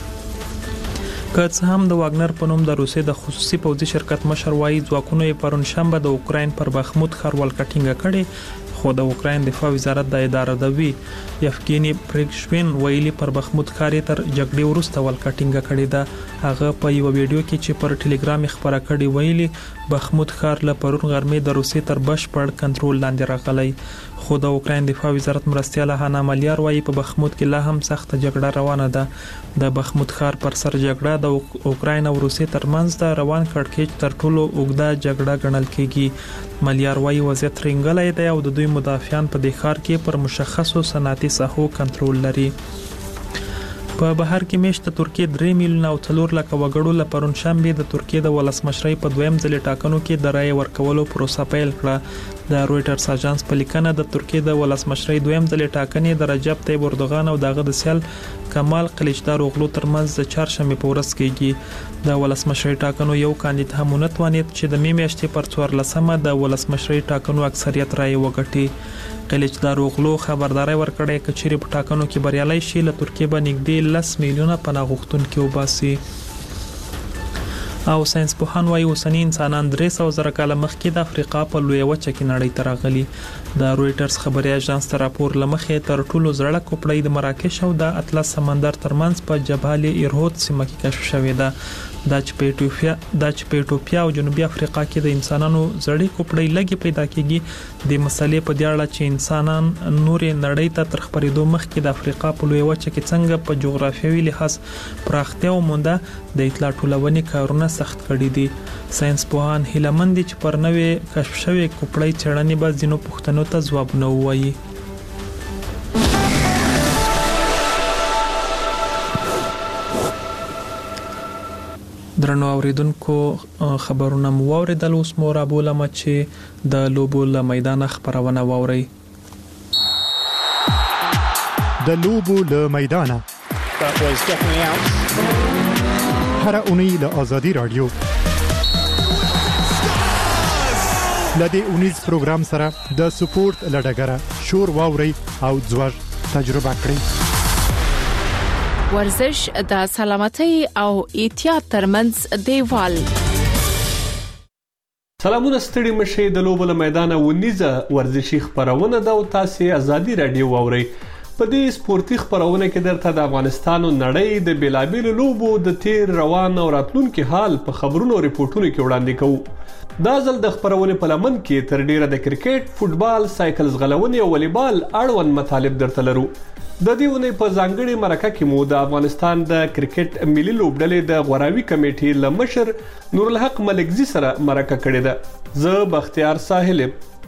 که څه هم د واګنر په نوم د روسي د خصوصي پوځي شرکت مشر وایي ځواکونو یې پرون شنبه د اوکراین پر بخمود ښار ولکټینګ کړي خو د اوکراین دفاع وزارت د اداره دوی یفګینی پریګشوین ویلي پر بخمود ښار تر جګړې وروسته ولکټینګ کړي ده هغه په یو ویډیو کې چې پر ټلګرام خبره کړي ویلي بخمود ښار له پرون غرمې د روسي تر بشپړ کنټرول لاندې راغلی خو د اوکراین دفاع وزارت مرستيال هانا مالیار وایي په بخمود کې لا هم سخت جګړه روانه ده د بخمود ښار پر سر جګړه د اوکراین او روسي ترمنځ د روان کړکېچ تر ټولو اوږده جګړه ګڼل کېږي مالیار وایي وضعیت رنګلای دی او د دوی مدافعان په دې ښار کې پر مشخصو صنعتي ساحو کنټرول لري په بهر کې میشت ترکیه 3 میلیون او 4 لک وګړو لپاره شنبه د ترکیه د ولسمشرۍ په دویم ځل ټاکنو کې د رای ورکولو پروسه پیل کړه د رويټرز اژانس په لیکنه د ترکیه د ولسمشرۍ دویم ځل ټاکنې د رجب طیب اردوغان او دغه د سیال کمال قلیچدار اوغلو ترمنځ د چهارشنبه په ورځ کېږي د ولسمشرۍ ټاکنو یو کاندید هم نتوانید چې د میاشتې پر 14مه د ولسمشرۍ ټاکنو اکثریت رای وګټي قلیچدار اوغلو خبرداري ورکړې چې په ټاکنو کې بریالي شي له ترکیه باندې نږدې 10 میلیونه پناه غوښتونکي وباسي او ساينس پوهان وايي اوسنی انسانان 300 زره کاله مخکې د افریقا په لوی وچه کې نړۍ ته راغلي. د رويټرز خبري اژانس ته راپور لمخې تر ټولو زړه کوپړۍ د مراکش او د اطلس سمندر ترمنځ په جبال ایرهود سیمه کې کشف شوې ده. د ایتوپیا او جنوبي افریقا کې د انسانانو زړې کوپړۍ لګي پیدا کیږي. د مسلې په دیاړه چې انسانان نورې نړۍ ته تر خبرېدو مخکې د افریقا په لوی وچه کې څنګه په جغرافیوي لحاظ پراختیا ومونده د اطلاع ټولونې کارونه سخت کړي دي. ساينس پوهان هیله مند دي چې پر نوې کشف شوی کوپړۍ څېړنې به ځینو پوښتنو ته ځواب نه ووایي. درنو اوریدونکو خبرونه مو اوریدل. اوس مو را بولم چې د لوبو له میدان خبرونه واوري. د لوبو له میدان هر اونۍ له آزادی رادیو لدی اونیز پروګرام سره د سپورت لډګره شور واوري او ځوږ تجربه کړئ. ورزش د سلامتۍ او احتیاط ترمنځ دیوال. سلامونه ستړي مشه د لوبو له میدان ونیزه ورزشي خبرونه د او تاسو ازادي رادیو واوري. په دې سپورتي خبرونه کې درته د افغانستان او نړۍ د بیلابیل لوبو د تیر روان او راتلونکو حال په خبرونو او ریپورتونو کې وړاندې کوو. دا ځل د خبرونه په لمن کې تر ډیره د کرکټ، فوتبال، سایکل ځغلونې او والیبال اړوند مطالب درته لرو. د دې ونې په ځانګړي مرکه کې مو د افغانستان د کرکټ ملي لوبډلې د غوراوي کمیټې لمشر نور الحق ملکزي سره مرکه کړې ده. زه بختیار ساحل.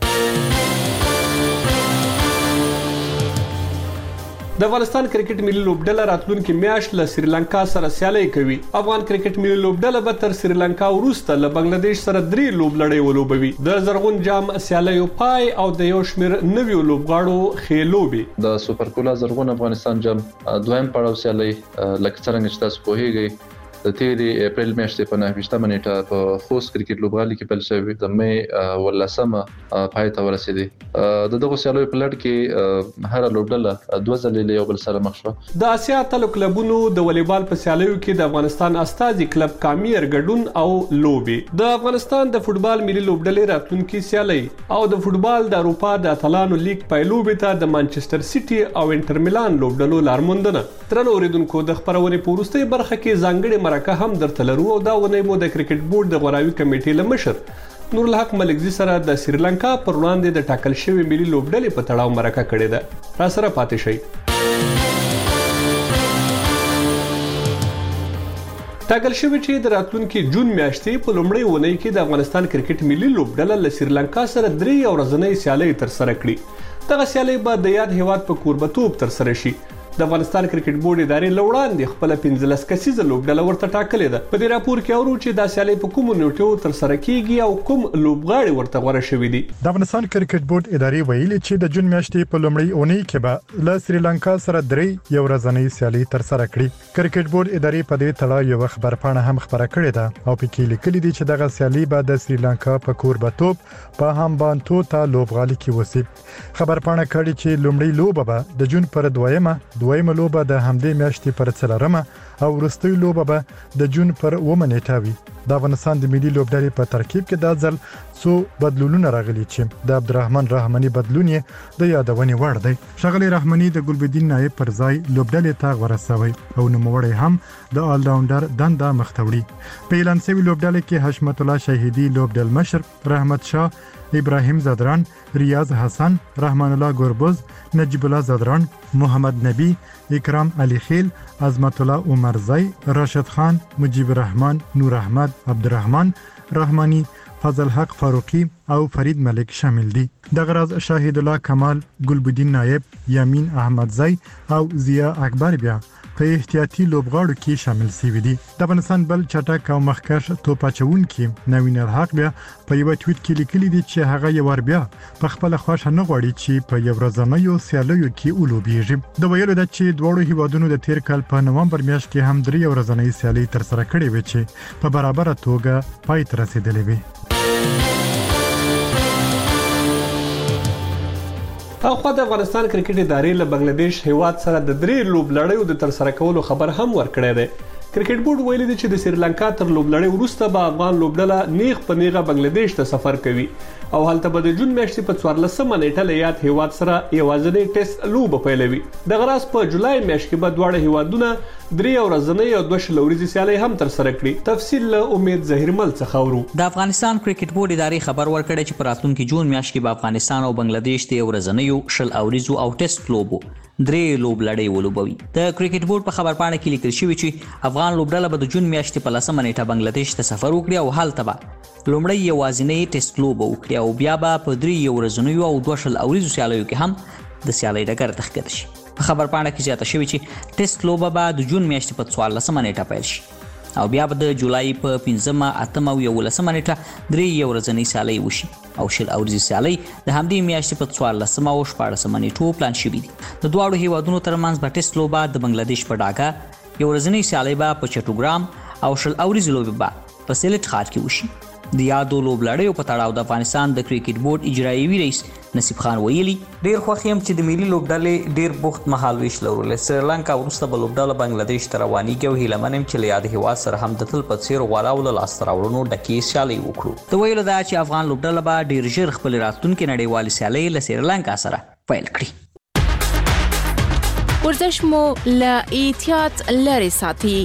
د افغانستان کرکټ ملي لوبډله راتلونکي میاشت له سریلانکا سره سیالي کوي. افغان کرکټ ملي لوبډله به تر سریلانکا وروسته له بنگلاديش سره 3 لوبلړۍ ولوبوي. د زرغون جام سیالیو پای او د یو شمیر نویو لوبغاړو خېلوبي. د سوپر کولا زرغون افغانستان جام دویم پړاو سیالي لکه څنګه چې تاسو پوهیږئ د تیری اپریل میاشتې په 9 نیټه په خوست کرکټ لوبغالي کې پیل شوی. د مې ولسمه پای ته ورسېدي. دغه سیالیو په لړ کې هر لوبډله 2 ځلې له یو بل سره مخ شو. د آسیا اتلو کلبونو د والیبال په سیالیو کې د افغانستان استازي کلب کامیر ګډون او لوبي. د افغانستان د فوتبال ملي لوبډلې راتلونکي سیالي او د فوتبال د اروپا د اتلانو لیګ پیلوبي ته د مانچستر سیټي او انټر میلان لوبډلو لارموندنه. تر اوریدونکو د خبرونې په وروستۍ برخه کې ځانګړي مرکه هم درته لرو او دا ونې مو د کرکټ بورډ د غوراوي کمیټې لمشر نور الحق ملکزي سره د سریلانکا پر وړاندې د ټاکل شوی ملي لوبډلې په تړاو مرکه کړې ده. را سره پاتې شئ. ټاکل شوی چې د راتلونکي جون میاشتې په لومړۍ ونې کې د افغانستان کرکټ ملي لوبډله له سریلانکا سره 3 ورځنۍ سیالي تر سره کړي. دغه سیالي به د یاد هیواد په کوربتوب تر سره شي. د افغانستان کرکټ بورډ ادارې لوړاندې خپل 15 کسیزه لوبډله ورته ټاکلې ده. په دې راپور کې اورو چې دا سیالي په کوم نیټو تر سره کیږي او کوم لوبغاړي ورته غوړه شوی دي. د افغانستان کرکټ بورډ ادارې ویلي چې د جون میاشتې په لومړۍ اونۍ کې به له سریلانکا سره 3 ورځنۍ سیالي تر سره کړي. کرکټ بورډ ادارې په دې تړاو یو خبرپاڼه هم خبره کړې ده او په کې لیکلي دي چې دغه سیالي به د سریلانکا په کوربتوب په همبانتو ته لوبغالي کې وسی. خبرپاڼه کړي چې لومړی لوبه به د جون پر 2مه لوبه د همدې میاشتې پر 4مه او وروستۍ لوبه به د جون پر 9مه نیټه وي. د افغانستان د ملي لوبډلې په ترکیب کې دا ځل څو بدلونونه راغلي چې د عبدالرحمن رحماني بدلون یې د یادونې وړ دی. ښاغلی رحماني د ګلبدین نایب پر ځای لوبډلې ته غوره شوی او نوموړی هم د آل راونډر دنده مخته وړي. په اعلان شوی لوبډلې کې حشمت الله شهیدی لوبډل مشر، رحمت شاه، ابراهیم زدران، ریاض حسن، رحمان الله گربز، نجیب الله زدران، محمد نبی، اکرام علی خیل، عظمت الله عمرزی، راشد خان، مجیب الرحمن، نور احمد، عبدالرحمن رحمانی، فضل حق فاروقی او فرید ملک شامل دي. د غراز شاهد الله کمال، ګلبدین نایب، یامین احمدزی او ضیا اکبر بیا په احتیاطي لوبغاړو کې شامل شوي دي. د افغانستان بل چټک او مخکښ توپ اچوونکي نوین الحق بیا په یو ټویټ کې لیکلي دي چې هغه یو ور بیا په خپل خوښه نه غواړي چې په یو ورځنیو سیالیو کې ولوبېږي. د ویلو ده چې دواړو هیوادونو د تیر کال په نومبر میاشت کې هم 3 ورځنۍ سیالي تر سره کړې وې چې په برابر توګه پای ته رسیدلې وې. اخوا د افغانستان کرکټ ادارې له بنگلاديش هیواد سره د 3 لوبلړیو د تر سره کولو خبر هم ورکړی دی. کرکټ بورډ ویلي دی چې د سریلانکا تر لوبلړۍ وروسته به افغان لوبډله نیغ په نیغه بنگلاديش ته سفر کوي او هلته به د جون میاشتې په 14مه نیټه له یاد هیواد سره یوازینی ټیسټ لوبه پیلوي. دغه راز په جولای میاشت کې به دواړه هیوادونه 3 ورځنۍ او 2 شلوريزي سیالۍ هم تر سره کړي. تفصیل له امید ظهیرمل څخه اورو. د افغانستان کرکټ بورډ ادارې خبر ورکړی چې په راتلونکي جون میاشت کې به افغانستان او بنگلاديش د ورځنیو شل اوریزو او ټیسټ لوبو 3 لوبلړۍ ولوبوي. د کرکټ بورډ په خبرپاڼه کې لیکل شوی چې افغان لوبډله به د جون میاشتې په 10مه نیټه بنگلاديش ته سفر وکړي او هلته به لومړی یوازینی ټیسټ لوبه وکړي او بیا به په 3 ورځنیو او 2 شل اوریزو سیالیو کې هم د سیالۍ ډګر ته ښکته شي. په خبرپاڼه کې زیاته شوی چې ټیسټ لوبه به د جون میاشتې په 14مه نیټه پیل شي او بیا به د جولای په 5مه، 8مه او 11مه نیټه 3 ورځنۍ سیالۍ وشي او شل اوریزي سیالۍ د همدې میاشتې په 14مه او 14مه نیټو پلان شوي دي. د دواړو هیوادونو ترمنځ به ټیسټ لوبه د بنگلاديش په ډاکا، یو ورځنۍ سیالۍ به په چټوګرام او شل اوریزي لوبه به په سیلټ ښار کې وشي. د یادو لوبلړیو په تړاو د افغانستان د کرکټ بورډ اجرایوي رئیس نصیب خان ویلي، ډیر خوښ یم چې د ملي لوبډلې ډیر بوخت مهالویش لرل. سریلانکا وروسته به لوبډله بنگلاديش ته روانېږي او هیله من یم چې له یاد هیواد سره هم د تل په څیر غوره او له لاسته راوړنو ډکې سیالۍ وکړو. د ویلو دا چې افغان لوبډله به ډیر ژر خپل راتلونکي نړیوالې سیالۍ له سریلانکا سره پیل کړي. ورزش مو له احتیاط لرې ساتي.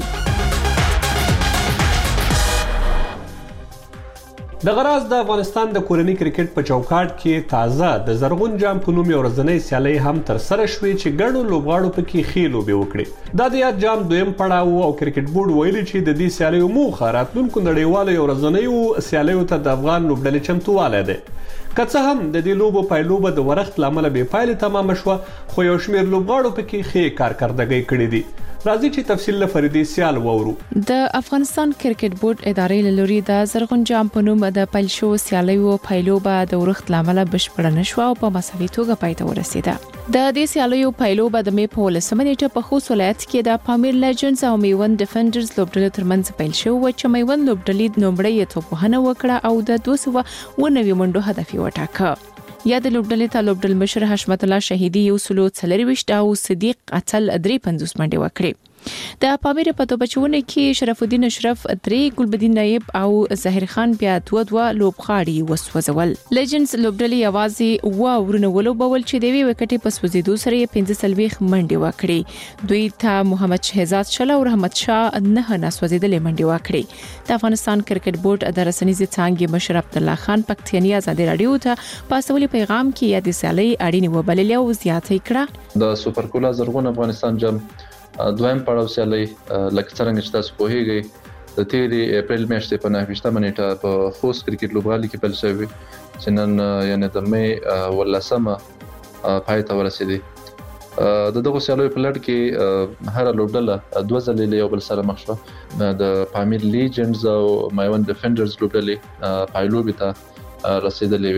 د غراز د افغانستان د کورنۍ کرکټ په چوکاټ کې تازه د زرغون جام په نوم یو ورځنۍ سیالۍ هم تر سره شوې چې ګڼو لوبغاړو پکې ښې لوبې وکړې. دا د یاد جام دویم پړاو او کرکټ بورډ ویلي چې د دې سیالیو موخه راتلونکو نړیوالو یو ورځنیو سیالیو ته د افغان لوبډلې چمتووالی دی. که څه هم د دې لوبو پایلوبه د ورښت له امله بې پایلې تمامه شوه، خو یو شمېر لوبغاړو پکې ښې کارکردګۍ کړې دي. راځي چې تفصیل له فریدي سیال وورو. د افغانستان کرکټ بورډ ادارې له لوري د زرغون جام په نوم د پیل شو سیالیو پایلوبه د ورښت لامل بشپړه نشوه او په مساوي توګه پای ته ورسیده. د دې سیالیو پایلوبه د مې په 15مه نیټه په خوست ولایت کې د پامیر لیجنډز او میوند ډیفندرز لوبډلو ترمنځ پیل شو چې میوند لوبډلې نومړی توپوهنه وکړه او د 290 منډو هدف وټاکه. یا د لوبډلې ته لوبډل مشر حشمت الله شهیدی 140 او صدیق اتل 53 منډې وکړې. د پامیر په توپچونه کې شرف الدین اشرف 3، ګلبدین نایب او ظاهر خان بیا 2 لوبغاړي وسوځول. لیجنډز لوبډلې یوازې ورونه ولوبول چې د وی وکټې په سوځېدو سره 15 منډې وکړې. دوی ته محمد شهزاد شل او رحمت شاه 9 نسوځېدلې منډې وکړې. د افغانستان کرکټ بورډ د رسنیزې څانګې مشر عبد الله خان پکتیانی آزادي رادیو ته په سولې پیغام کې یاد سیالۍ اړینې وبللې او زیاتې کړه. د سوپر کولا زرغون افغانستان جام دویم پړاو سیالۍ لکه څنګه چې تاسو پوهیږئ د 13 اپریل میاشتې په 9مه نیټه په خوست کرکټ لوبغالي کې پیل شوی چې نن یعنی د مې 18مه پای ته ورسېدي. د دغه سیالیو په لړ کې هر لوبډله 2 ځلې یو بل سره مخ شوه. د پامیر لیجنډز او میوند ډیفندرز لوبډلې پایلوبې ته رسیدلې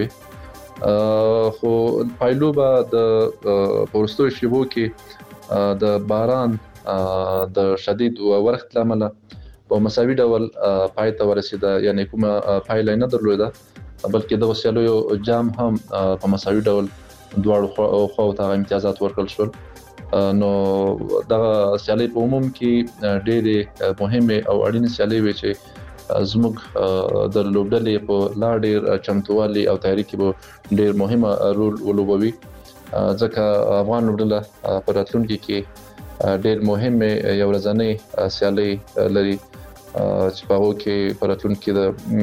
وي، خو پایلوبه د پورستو شیبو کې د باران د شدید ورښت لامل په مساوي ډول پای ته ورسیده، یعنی کومه پایله نه درلوده، بلکې د سیالیو جام هم په مساوي ډول دواړو خواو ته امتیازات ورکړل شول. نو دغه سیالۍ په عموم کې ډېرې مهمه او اړینه سیالۍ وي چې زموږ د لوبډلې په لا ډېر چمتووالي او تیاری کې به ډېر مهمه رول ولوبوي، ځکه افغان لوبډله په راتلونکي کې ډېر مهمه یو ورځنۍ سیالۍ لري چې په هغه کې په راتلونکي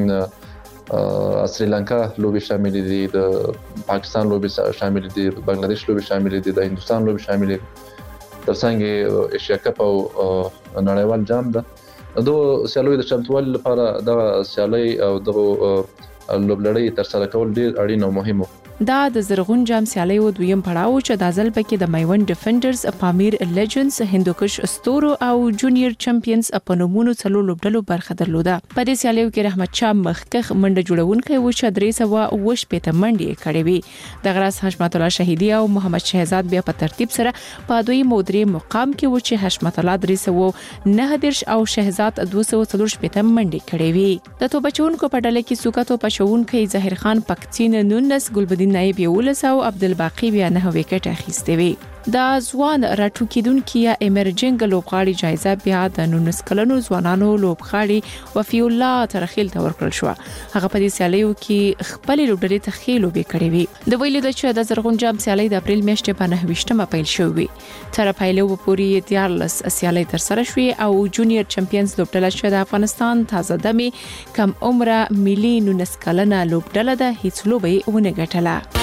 د سریلانکا لوبې شامل دي، د پاکستان لوبې شامل دي، د بنگلاديش لوبې شامل دي، د هندستان لوبې شامل دي، ترڅنګ ایشیا کپ او نړیوال جام ده. د سیالیو د چمتووالي لپاره د سیالۍ او د لوبلړۍ تر سره کول ډېر اړین او مهم. دا د زرغون جام سیالیو دویم پړاو چې د ځل پکې د میوند ډیفندرز، پامیر لیجنډز، هندوکش استورو او جونیئر چمپیونز په نومونو څلور لوبډلو برخه درلوده. په دې سیالیو کې رحمت شاه مخکخ منډه جوړونکی و چې 320 منډې کړې وي. د غراس حشمت الله شهیدی او محمد شهزاد بیا په ترتیب سره په دوی مودري مقام کې و چې حشمت الله 319 او شهزاد 240 منډې کړې وي. د توپچونکو په ډله کې سوکاتو پښونکي ظاهر خان پکتین 19، ګلبدین نایب 11 او عبدالباقی بیا 9 وکټ اخیستې وي. د ځوان راټوکیدونکو یا ایمرجنګ لوبغاړي جایزه بیا د 19 کلنو ځوانانو لوبغاړي وفي الله ترخیل ته ورکړل شو. هغه په دې سیالیو کې خپل لوبډلې ته خېلو به کړې وي. د ویلو د چې د زرغون جام سیالي د اپریل میاشتې په 9مه پیل شوې. تر پایلو پورې 14 سیالي تر سره شوې او جونیور چمپیونز لوبډله چې د افغانستان تازه دمي کم عمره ملي 19 کلنه لوبډله د هیڅ لوبې ونه ګټله.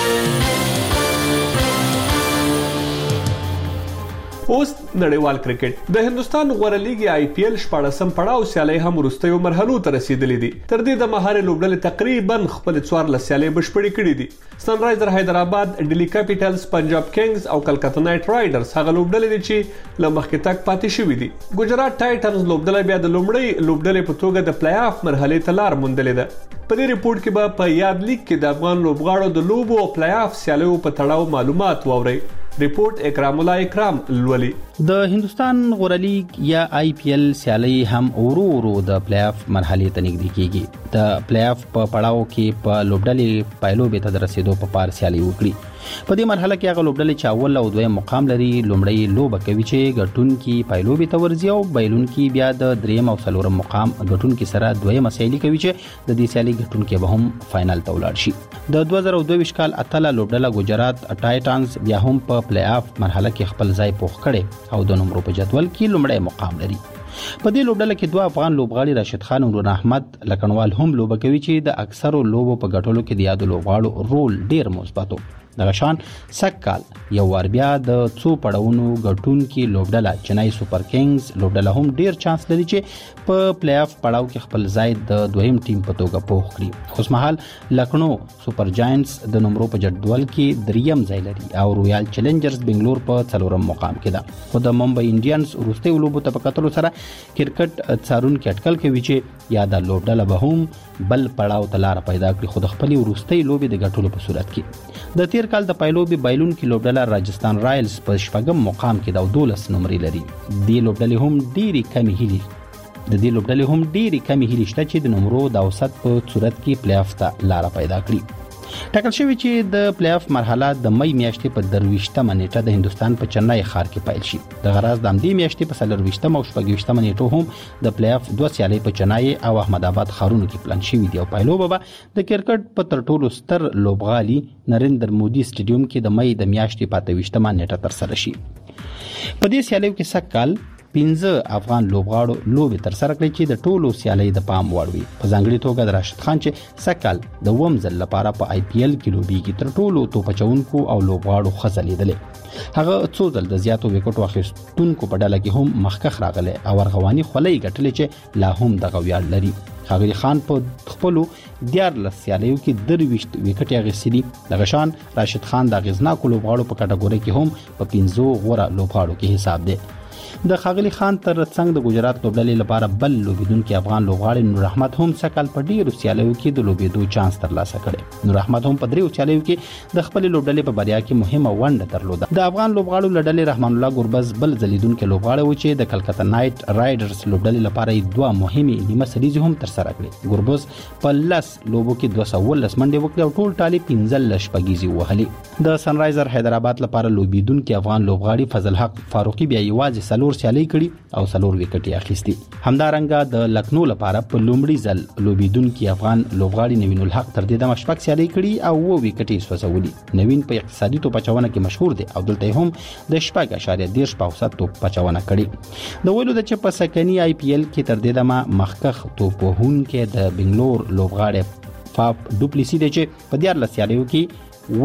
اوس نړیوال کرکټ د هندستان غوړه لیګي IPL 14م پړاو سیالي هم وروستیو مرحلو ته رسیدلې دي. تر دې د مهار لوبډلې تقریبا خپل 14 سیالي بشپړې کړې دي. سنرایزر حیدرآباد، ډیلی کیپټلز، پنجاب کینګز او کلکته نایټ رایډرز هغه لوبډلې دي چې لمخکې تک پاتې شوې دي. ګجرات ټایټنز لوبډله بیا د لومړی لوبډلې په توګه د پلی آف مرحله ته لار موندلې ده. په دې ریپورت کې به په یاد لیک کې د افغان لوبغاړو د لوبو او پلی آف سیالیو په تړاو معلومات واورئ. ریپورت اکرام الله اکرام لولي. د هندستان غوړه لیګ یا IPL سیالي هم ورو د پلی آف مرحله ته نږدې کیږي. د پلی آف په پړاو کې په لوبډلې پایلو به ته رسیدو په پار سیالي وکړي. په دې مرحله کې هغه لوبډلې چې اول او دویم مقام لري لومړی لوبه کوي چې ګټونکي پایلو به ته ورځي او بایلونکي بیا د دریم او څلورم مقام ګټونکي سره دویمه سیالي کوي چې د دې سیالي ګټونکي به هم فائنل ته ولاړ شي. د 2022 کال اتله لوبډله ګجرات ټایټنز بیا هم په پلی آف مرحله کې خپل ځای پوخ کړي او د نمبر په جدول کې لومړی مقام لري. په دې لوبډله کې دوه افغان لوبغاړي راشد خان او نور احمد لکنوال هم لوبه کوي چې د اکثرو لوبو په ګټلو کې د یادو لوبغاړو رول ډیر مثبت و. دغه شان سکال یو ور بیا د څو پړاوونو ګټونکي لوبډله چنای سپر کینګز لوبډله هم ډیر چانس لري چې په پلی آف پړاو کې خپل ځای د دویم ټیم په توګه پوخ کړي. اوس مهال لکنو سپر جاینټس د نمبر په جدول کې دریم ځای لري او رویال چیلنجرز بنگلور په څلورم مقام کې ده. خو د ممبئی انډینز وروستي لوبو ته په کتلو سره کرکټ څارونکي اټکل کوي چې یا د لوبډله به هم بل پړاو ته لار پیدا کړي خو د خپل وروستي لوبي د ګټلو په صورت کې. د تیر کال د پایلوبي بایلون کې لوبډله راجستان رایلز په شپږم مقام کې د 12 نمبر لري. د لوبډلې هم ډيري کمی هلي شته چې د نمبرو د اوسط په صورت کې پلی آف ته لار پیدا کړي. ټاکل شوی چې د پلی آف مرحله د مې میاشتې په 23مه نیټه د هندستان په چنای ښار کې پیل شي. د غرض د همدې میاشتې په 24مه او 25مه نیټو هم د پلی آف دوه سیالۍ په چنای او احمد آباد ښارونو کې پلان شوي دي او پایلوبه به د کرکټ په تر ټولو ستر لوبغالي نریندر مودي سټیډیوم کې د مې د میاشتې په 28مه نیټه تر سره شي. په دې سیالیو کې سکال 15 افغان لوبغاړو لوبې تر سره کړې چې د ټولو سیالۍ د پام وړ وي. په ځانګړي توګه د راشد خان چې سکال د ومزل لپاره په IPL کې لوبېږي تر ټولو توپچونکو او لوبغاړو خزلېدلې. هغه څو ځل د زیاتو وکټو اخیستونکو په ډله کې هم مخکښ راغلی او ارغواني خولۍ ګټلې چې لا هم دغه ویاړ لري. ښاغلي خان په خپلو 14 سیالیو کې 23 وکټې اخیستې دي. دغه شان راشد خان د اغیزناکو لوبغاړو په کټګوري کې هم په 15 غوره لوبغاړو کې حساب دی. د خاغلی خان تر څنګ د ګجرات لوبډلې لپاره بل لوبیدونکي افغان لوبغاړي نور احمد هم سکل په ډیرو سیالیو کې د لوبېدو چانس ترلاسه کړي. نور احمد هم په دریو سیالیو کې د خپل لوبډلې په بریا کې مهمه ونډه درلوده. د افغان لوبغاړو لړلې رحمان الله ګربز بل ځلیدونکي لوبغاړی و چې د کلکته نایټ رایډرز لوبډلې لپاره دوه مهمه نیمه سریزې هم تر سره کړې. ګربز په 10 لوبو کې 219 منډې وکړې او ټول ټالي 15 شپږیزې وهلې. د سنرایزر حیدرآباد لپاره لوبیدونکي افغان لوبغاړي فضل حق فاروقي بیا یوازې 4 سیالۍ کړي او 4 وکټې اخیستي. همدارنګه د لکنو لپاره په لومړي ځل لوبیدونکي افغان لوبغاړي نوین الحق تر دې د مشفق سیالۍ کړي او 2 وکټې سوځولي. نوین په اقتصادي توپچونه کې مشهور دی او دلته هم د 0.10 په اوسط توپچونه کړي. د ویلو د چې په سکني IPL کې تر دې د مخکخ توپوهونکي د بنگلور لوبغاړي فاپ ډوپلیسی دی چې په 14 سیالیو کې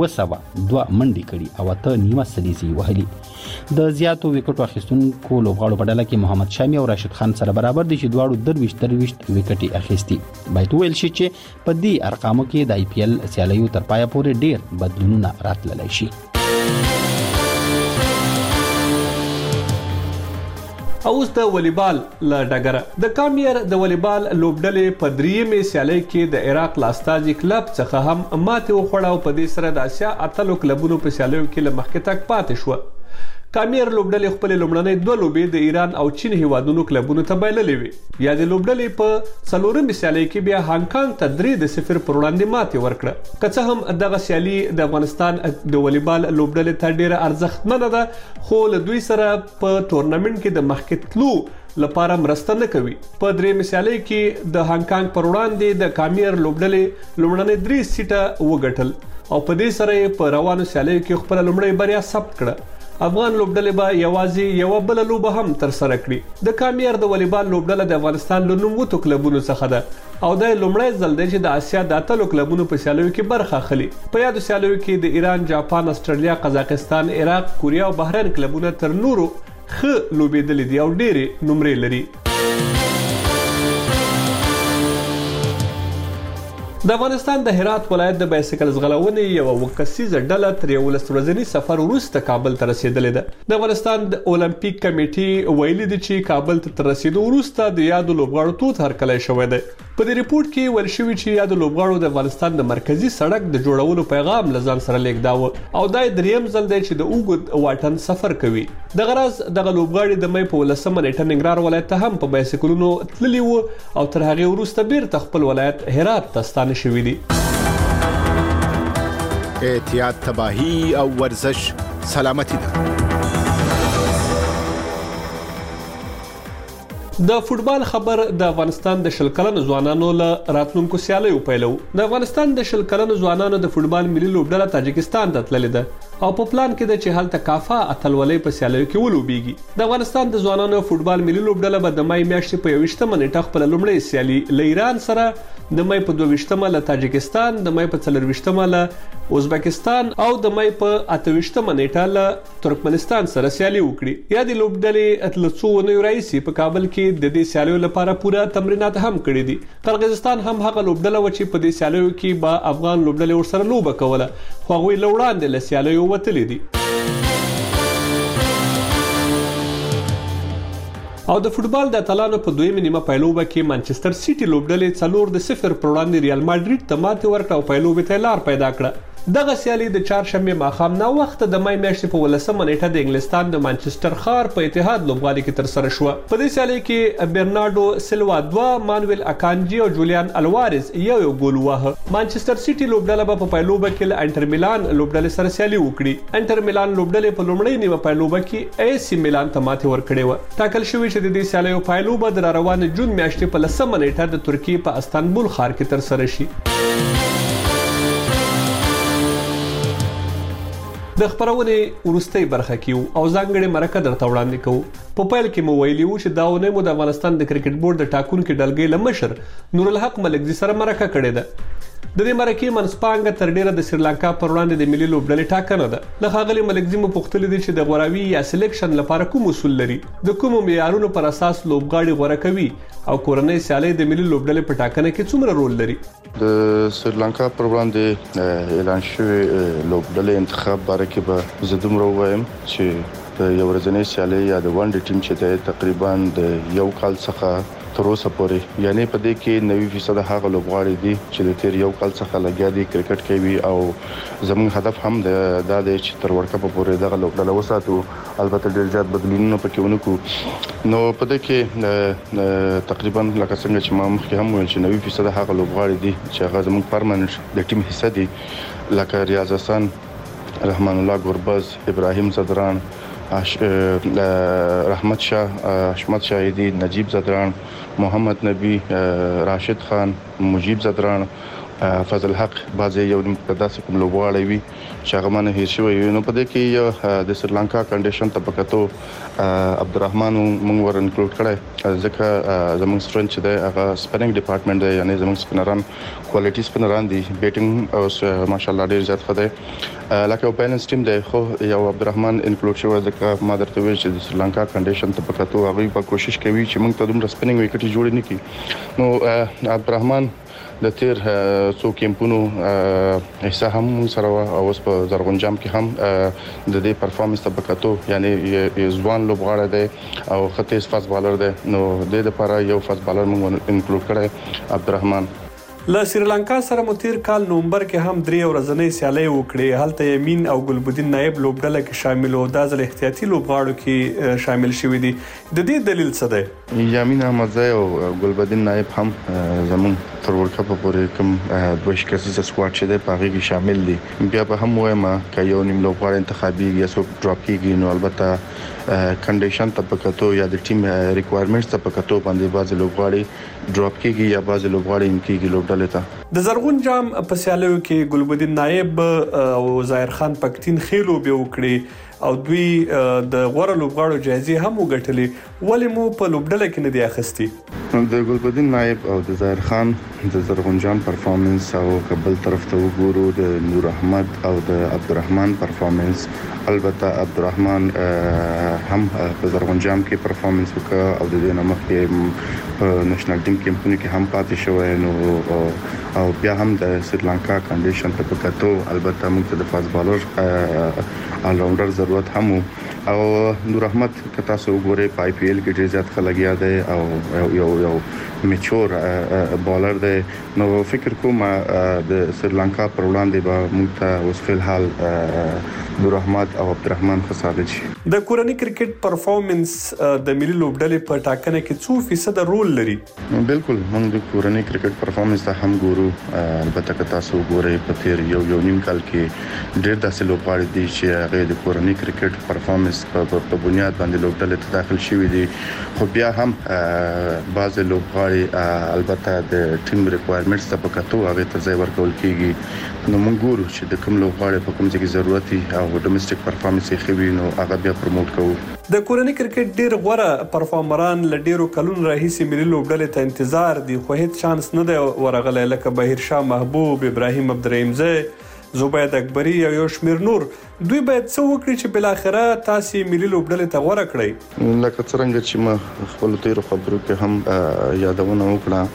202 منډې کړي او 8 نیمه سلیزې وهلي. د زیاتو وکټو اخیستونکو لوبغاړو په ډله کې محمد شامی او راشد خان سره برابر دي چې دواړو 23 وکټې اخیستي. باید ویل شي چې په دې ارقامو کې د IPL سیالیو تر پایه پورې ډیر بدلونونه راتللی شي. اوس د والیبال له ډګره د کامیر د والیبال لوبډلې په دریمې سیالۍ کې د عراق لاستازي کلب څخه هم ماتې وخوړه او په دې سره د اسیا اتلو کلبونو په سیالیو کې له مخکې تک پاتې شوه. کامیر لوبډلې خپل لومړنۍ 2 لوبې د ایران او چین هیوادونو کلبونو ته بایللې وي. یا د لوبډلې په 4مې سیالۍ کې بیا هانګ کانګ ته 3-0 پر وړاندې ماتې ورکړه. که څه هم دغه سیالي د افغانستان د والیبال لوبډلې ته ډیره ارزښتمنه ده، خو له دوی سره په تورنمنت کې د مخکې تلو لپاره مرسته نه کوي. په 3مې سیالۍ کې د هانګ کانګ پر وړاندې د کامیر لوبډلې لومړنۍ 3 سیټه وګټل او په دې سره په روانو سیالیو کې خپل لومړی بریا ثبت کړه. افغان لوبډلې به یوازې یو بل لوبه هم تر سره کړي. د کامیر د والیبال لوبډله د افغانستان له نوموتو کلبونو څخه ده او د لومړی ځل دی چې د آسیا د اتلو کلبونو په سیالیو کې برخه اخلي. په یادو سیالیو کې د ایران، جاپان، استرالیا، قزاقستان، عراق، کوریا او بحرین کلبونه تر نورو ښه لوبېدلي دي او ډېرې نمرې لري. د افغانستان د هرات ولایت د بایسکل ځغلونې یو وکسیزه ډله تر 11 ورځني سفر وروسته کابل ته رسیدلې ده. د افغانستان د اولمپیک کمیټې ویلي دي چې کابل ته تر رسیدو وروسته د یادو لوبغاړو توت هرکلی شوی دی. په دې ریپورت کې ویل شوی چې یادو لوبغاړو د افغانستان د مرکزی سړک د جوړولو پیغام لزان سره لیکداوه او دا دریم ځل دی چې د اوږد واټن سفر کوي. د غرض دغه لوبغاړي د مې په 19 نیټه ننګرهار ولایت ته هم په بایسکلونو تللي وو او تر هغه وروسته بیرته خپل ولایت هرات ته ستانه شوي دي. احتیاط، تباهی او ورزش سلامتی ده. د فوټبال خبر د افغانستان د 20 کلنو ځوانانو له راتلونکو سیالیو پیلو. د افغانستان د 20 کلنو ځوانانو د فوټبال ملي لوبډله تاجکستان ته تللې ده او په پلان کې ده چې هلته کافه اتلولۍ په سیالیو کې ولوبېږي. د افغانستان د ځوانانو فوټبال ملي لوبډله به د مای میاشتې په 21مه نیټه خپل لومړی سیالي له ایران سره، د مای په 22مه له تاجکستان، د مای په 24مه له ازبکستان او د مای په 28مه نیټه له ترکمنستان سره سیالي وکړي. یا د لوبډلې اتل څو ونیو رئیسي په کابل کې د دې سیالیو لپاره پوره تمرینات هم کړي دي. قرغیزستان هم هغه لوبډله و چې په دې سیالیو کې به افغان لوبډلې ورسره لوبه کوله، خو هغوی له وړاندې له سیالیو وتلي دي. او د فوټبال د اتلانو په 2مه نیمه پیلوبه کې مانچستر سیټي لوبډلې 4-0 پر وړاندې ریال ماډریډ ته ماتې ورکړه او پیلوبې ته لار پیدا کړه. دغه سیالي د چهارشنبه ماښام نه وخت د مای میاشتې په 19مه نیټه د انګلستان د مانچستر ښار په اتحاد لوبغالي کې تر سره شو. په دې سیالي کې برناردو سیلوا 2، مانویل اکانجی او جولیان الوارز یو ګول ووهه. مانچستر سیټي لوبډله په پیلوبه کې له انټر میلان لوبډلې سره سیالي وکړي. انټر میلان لوبډلې په لومړۍ نیمه پیلوبه کې اي سي میلان ته ماتې ورکړې و. ټاکل شوی چې د دې سیالیو پیلوبه د روانه جون میاشتې په 10مه نیټه د ترکیې په استانبول ښار کې تر سره شي. د خبرونې ورستۍ برخه کې او ځانګړي مرکه درته وړاندې کوو. په پیل کې مو ویلي وو چې دا ونه مو د افغانستان د کرکټ بورډ د ټاکنو کې ډلګۍ لمشر نور الحق ملکزي سره مرکه کړې ده. د دې مرکې منسپانګه تر ډیره د سریلانکا پر وړاندې د ملي لوبډلې ټاکنه ده. له ښاغلي ملکزي مو پوښتلي دي چې د غوراوي یا سلیکشن لپاره کوم اصول لري، د کومو معیارونو پر اساس لوبغاړي غوړه کوي او کورنۍ سیالۍ د ملي لوبډلې په ټاکنه کې څومره رول لري. د سریلانکا پر وړاندې اعلان شوی لوبډلې انتخاب باره کې به زه دومره ووایم چې د یو ورځنۍ سیالۍ یا د ون ډے ټیم چې دی تقریبا د یو کال څخه تر اوسه پورې، یعنی په دې کې 90% هغه لوبغاړي دي چې د تیر یو کال څخه لګیا دي کرکټ کوي او زموږ هدف هم دا دی چې تر ورکه پورې دغه لوبډله وساتو. البته ډېر زیات بدلونونه پکې ونکړو. نو په دې کې تقریبا لکه څنګه چې ما مخکې هم ویل چې 90% هغه لوبغاړي دي چې هغه زموږ پرمننت د ټیم حصہ دي، لکه ریاض حسن، رحمان الله ګوربز، ابراهیم زدران، رحمت شاه، حشمت شاهدی، نجیب زدران، محمد نبی، راشد خان، مجیب زدران، فضل حق، بعضی یو داسې کوم لوبغاړي وي چې هغه باندې هیر شوی وي. نو په دې کې یو د سریلانکا کنډیشن ته پکاتو عبدالرحمن موږ ور انکلود کړی ځکه زموږ سټرنګ چې دی هغه سپیننګ ډپارټمنټ دی، یعنی زموږ سپینران کوالټي سپینران دي، بیټینګ ماشاءالله ډیر زیات ښه دی. لکه یو بیلنس ټیم دی، خو یو عبدالرحمن انکلود شوی ځکه ما درته ویل چې د سریلانکا کنډیشن ته پکاتو هغوی په کوشش کوي چې موږ ته دومره سپیننګ وکټې جوړې نه کړي. نو عبدالرحمن د تیر څو کیمپونو حصہ هم سره او اوس په زرغونجام کې هم د دې پرفارمنس ته پکاتو، یعنی ځوان لوبغاړی دی او ښه تیز فاست بالر دی. نو د دې لپاره یو فاست بالر موږ انکلود کړی عبدالرحمن. له سریلانکا سره مو تیر کال نومبر کې هم 3 ورځنۍ سیالۍ وکړې. هلته یمین او ګلبدین نایب لوبډله کې شامل او د ځل احتیاطي لوبغاړو کې شامل شوي دي. د دې دلیل څه دی؟ یمین احمدزی او ګلبدین نایب هم زمون تر ورلد کپ پورې کوم 2 کسیزه سکواډ چې دی په هغه کې شامل دي. بیا به هم وایم چې یو نیم لوبغاړی انتخابي یا څوک ډراپ کیږي نو البته کنډیشن ته پکاتو یا د ټیم ریکوایرمنټس ته پکاتو باندې بعض لوبغاړي ډراپ کیږي یا بعض لوبغاړي انکیږي لوبډلې ته. د زرغون جام په سیالیو کې ګلبدین نایب او ظاهر خان پکتین خېلو به وکړي او دوی د غوړه لوبغاړو جایزې هم وګټلې. ولې مو په لوبډله کې نه دی اخیستي؟ د ګلبدین نایب او د ظاهر خان د زرغون جام پرفارمنس او قبل طرف ته وګورو د نور احمد او د عبدالرحمن پرفارمنس. البته عبدالرحمن هم په زرغون جام کې پرفارمنس وکړ او د دې نه مخکې په نېشنل ټیم کیمپونو کې هم پاتې شوی نو او بیا هم د سریلانکا کنډیشن ته پکاتو. البته موږ ته د فاست بالر آل راونډر ضرورت هم او نور احمد که تاسو وګورئ په آی پی ایل کې ډېر زیات خلګیا دی او یو میچور بالر دی. نو فکر کوم د سریلانکا پر وړاندې به موږ ته اوس فی الحال نور احمد او عبدالرحمن ثابت شي. د کورنۍ کرکټ پرفارمنس د ملي لوبډلې په ټاکنه کې 2% رول لري. بالکل موږ د کورنۍ کرکټ پرفارمنس ته هم ګورو. البته که تاسو وګورئ په تیر یو نیم کال کې ډېر داسې لوبغاړي دي چې هغه د کورنۍ کرکټ پرفارمنس په بنیاد باندې لوبډلې ته داخل شوي دي. خو بیا هم بعض لوبغاړي البته د ټیم ریکوایرمنټس ته پکاتو هغه ته ځای ورکول کیږي. نو موږ ګورو چې د کوم لوبغاړي په کوم ځای کې ضرورت وي او ډومېسټک پرفارمنس یې ښه وي نو هغه بیا پروموټ کوو. د کورنۍ کرکټ ډېر غوره پرفارمران له ډېرو کلونو راهیسې ملي لوبډلې ته انتظار دي خو هیڅ چانس نه دی ورغلی لکه بهیر شاه محبوب، ابراهیم عبدالرحیمزی، زبید اکبري او یو شمیر نور. دوی باید څه وکړي چې بل اخره تاسو ملي لوبډلې ته غوره کړئ؟ لکه څنګه چې ما خپل تیر خبرو کې هم یادونه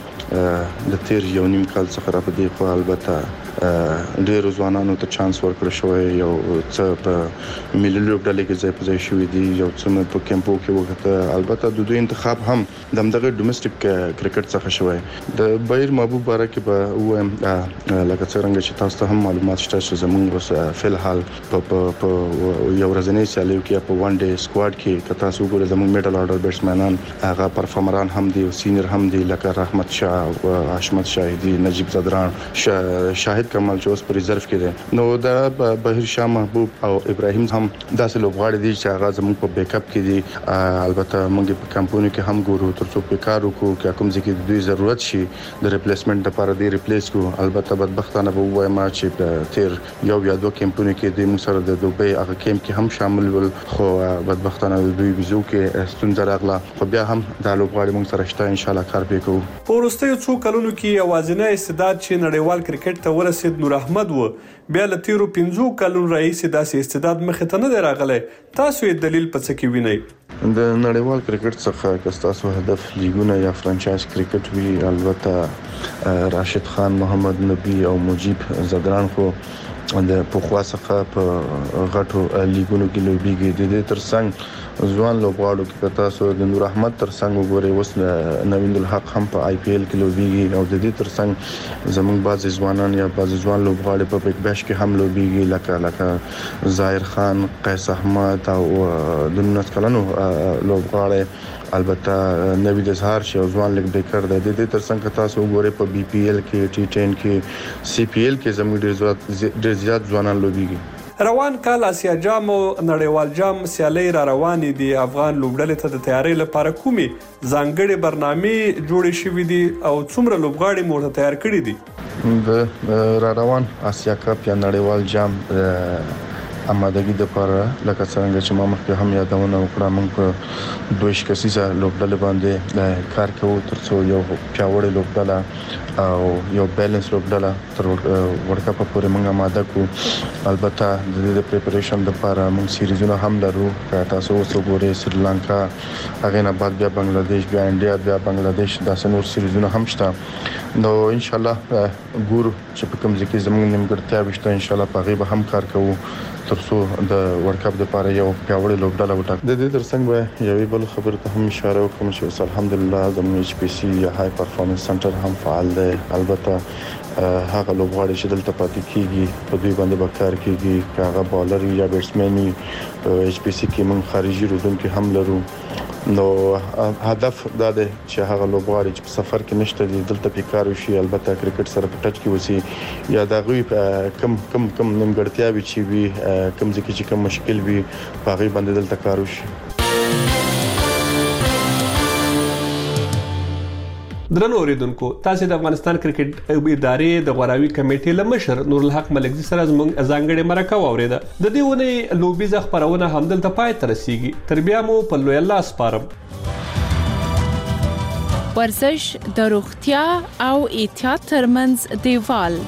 وکړه د تیر یو نیم کال څخه را پدې خو البته ډېر ځوانانو ته چانس ورکړ شوی. یو څه په ملي لوبډلې کې ځای په ځای شوي دي، یو څه په کیمپو کې وکړه. البته د دوی انتخاب هم دغه ډومېسټک کرکټ څخه شوی. د بهیر محبوب باره کې به وایم لکه څنګه چې تاسو ته هم معلومات شته چې زموږ اوس فی الحال په یو ورځنۍ سیالیو کې په وان ډے سکواډ کې که تاسو وګورئ زموږ میډل اورډر بیټسمنان هغه پرفارمران هم دي او سینیر هم دي لکه رحمت شاه او حشمت شاهدی، نجیب زدران، شاهد کمال چې اوس په ریزرو کې دي. نو د بهیر شاه محبوب او ابراهیم هم داسې لوبغاړي دي چې هغه زموږ په بیک اپ کې دي. البته موږ په کمپونو کې هم ګورو ترڅو په کار وکړو چې کوم ځکه د دوی ضرورت شي د ریپلیسمنت لپاره دی ریپلیس کو. البته بدبختانه به وایم چې په تیر یو یا دوه کمپونو کې د موږ سره د دوبۍ هغه کیمپ کې هم شامل ول خو بدبختانه د دوی ویزو کې ستونزه راغله. خو بیا هم د لوبغاړي موږ سره شته ان شاء الله کار وکړو. په وروستیو څو کلونو کې یوازینی استعداد چې نړیوال کرکټ ته ورسید نور احمد و. بیا له تیرو 15 کلونو راهیسې داسې استعداد مخې ته نه دی راغلی. تاسو یې دلیل په څه کې وینئ؟ د نړیوال کرکټ څخه که تاسو هدف لیګونه یا فرانچایز کرکټ وی البته راشد خان، محمد نبی او مجیب زدران خو د پخوا څخه په غټو لیګونو کې لوبېږي. د دې ترڅنګ ځوان لوبغاړو کې تاسو د نور احمد ترڅنګ وګورئ اوس نویند الحق هم په آی پی ایل کې لوبېږي او د دې ترڅنګ زموږ بعضي ځوانان یا بعضي ځوان لوبغاړي په بیگ بیش کې هم لوبېږي لکه ظاهر خان، قیس احمد او د 19 کلنو لوبغاړي. البته نوید اظهار شو ځوان لیګ بیکر د دې ترڅنګ تاسو وګورئ په بي پی ایل کې، ټي 10 کې، سی پی ایل کې زموږ ډېر زیات ځوانان لوبېږي. روان کال آسیا جام او نړیوال جام سیالۍ را روانې دي. افغان لوبډلې ته د تیاری لپاره کومې ځانګړې برنامې جوړې شوې دي او څومره لوبغاړي مو تیار کړي دي؟ د را روان آسیا کپ یا نړیوال جام آمادګي د لپاره لکه څنګه چې ما مخکې هم یادونه وکړه موږ په 2 کسیزه لوبډلې باندې کار کوو ترڅو یو پیاوړی لوبډله او یو بیلانس لوبډله تر ورلد کپ پورې موږ آماده کو. البته د دې پریپریشن لپاره موږ سیریزونه هم لرو. تاسو اوس وګورئ سریلانکا، هغه نه بعد بیا بنگلاديش، بیا انډیا، بیا بنگلاديش، داسې نور سیریزونه هم شته. نو ان شاء الله ګورو چې په کوم ځای کې زموږ نیمګړتیا وشته ان شاء الله په هغه به هم کار کوو ترڅو د ورلد کپ لپاره یو پیاوړی لوبډله وټاکي. د دې ترڅنګ به یوې بل خبره ته هم اشاره وکړم چې الحمدلله زموږ ایچ پی سی یا های پرفارمنس سنټر هم فعال دی. البته هغه لوبغاړي چې دلته پاتې کیږي په دوی باندې به کار کیږي، هغه بالر یا بیټسمن ایچ پی سی کې موږ خارجي روزونکي هم لرو. نو هدف دا دی چې هغه لوبغاړي چې په سفر کې نشته دي دلته په کار وشي، البته کرکټ سره په ټچ کې وسی یا دا غوي کم نیمګړتیاوي چې وي کم ځکه چې کم مشکل وي په هغه باندې دلته کار وشي. درنو اوریدونکو، تاسو د افغانستان کرکټ ادارې د غوراوي کمیټې لمشر نور الحق ملکزي سره زموږ ځانګړي مرکه واوریده. د دې ونې لوبیزه خبرونه همدلته پای ته رسیږي. تر بیا مو په لوی الله سپارم. ورزش د روغتیا او احتیاط ترمنځ دیوال.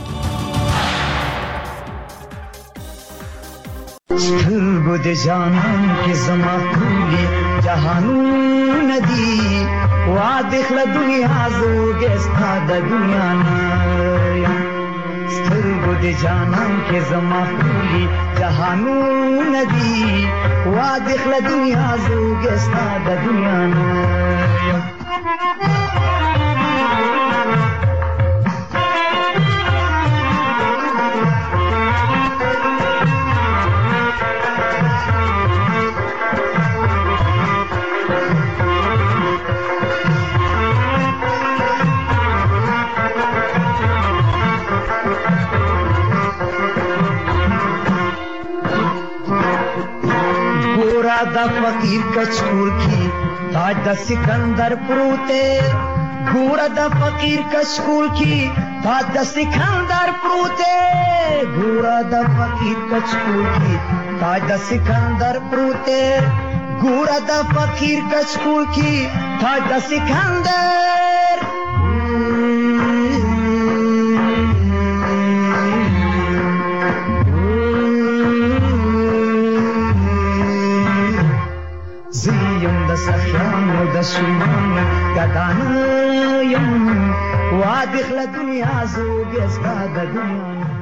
سترګو د جانان کې زما ټولې جهانونه دي، واده دنیا زوګستا د دنیا نه. سترګو د جانان کې زما ټولې جهانونه دي، واده دنیا زوګستا د دنیا نه. د فقیر کچکول کی تاج د سکندر پروتے، گورا د فقیر کچکول کی تاج د سکندر پروتے، گورا د فقیر کچکول کی تاج د سکندر پروتے، گورا د فقیر کچکول کی تاج د سکندر. زیم د سخیانو د سلمانو گدانه یم، وادخله دنیا زوګستا د دنیا.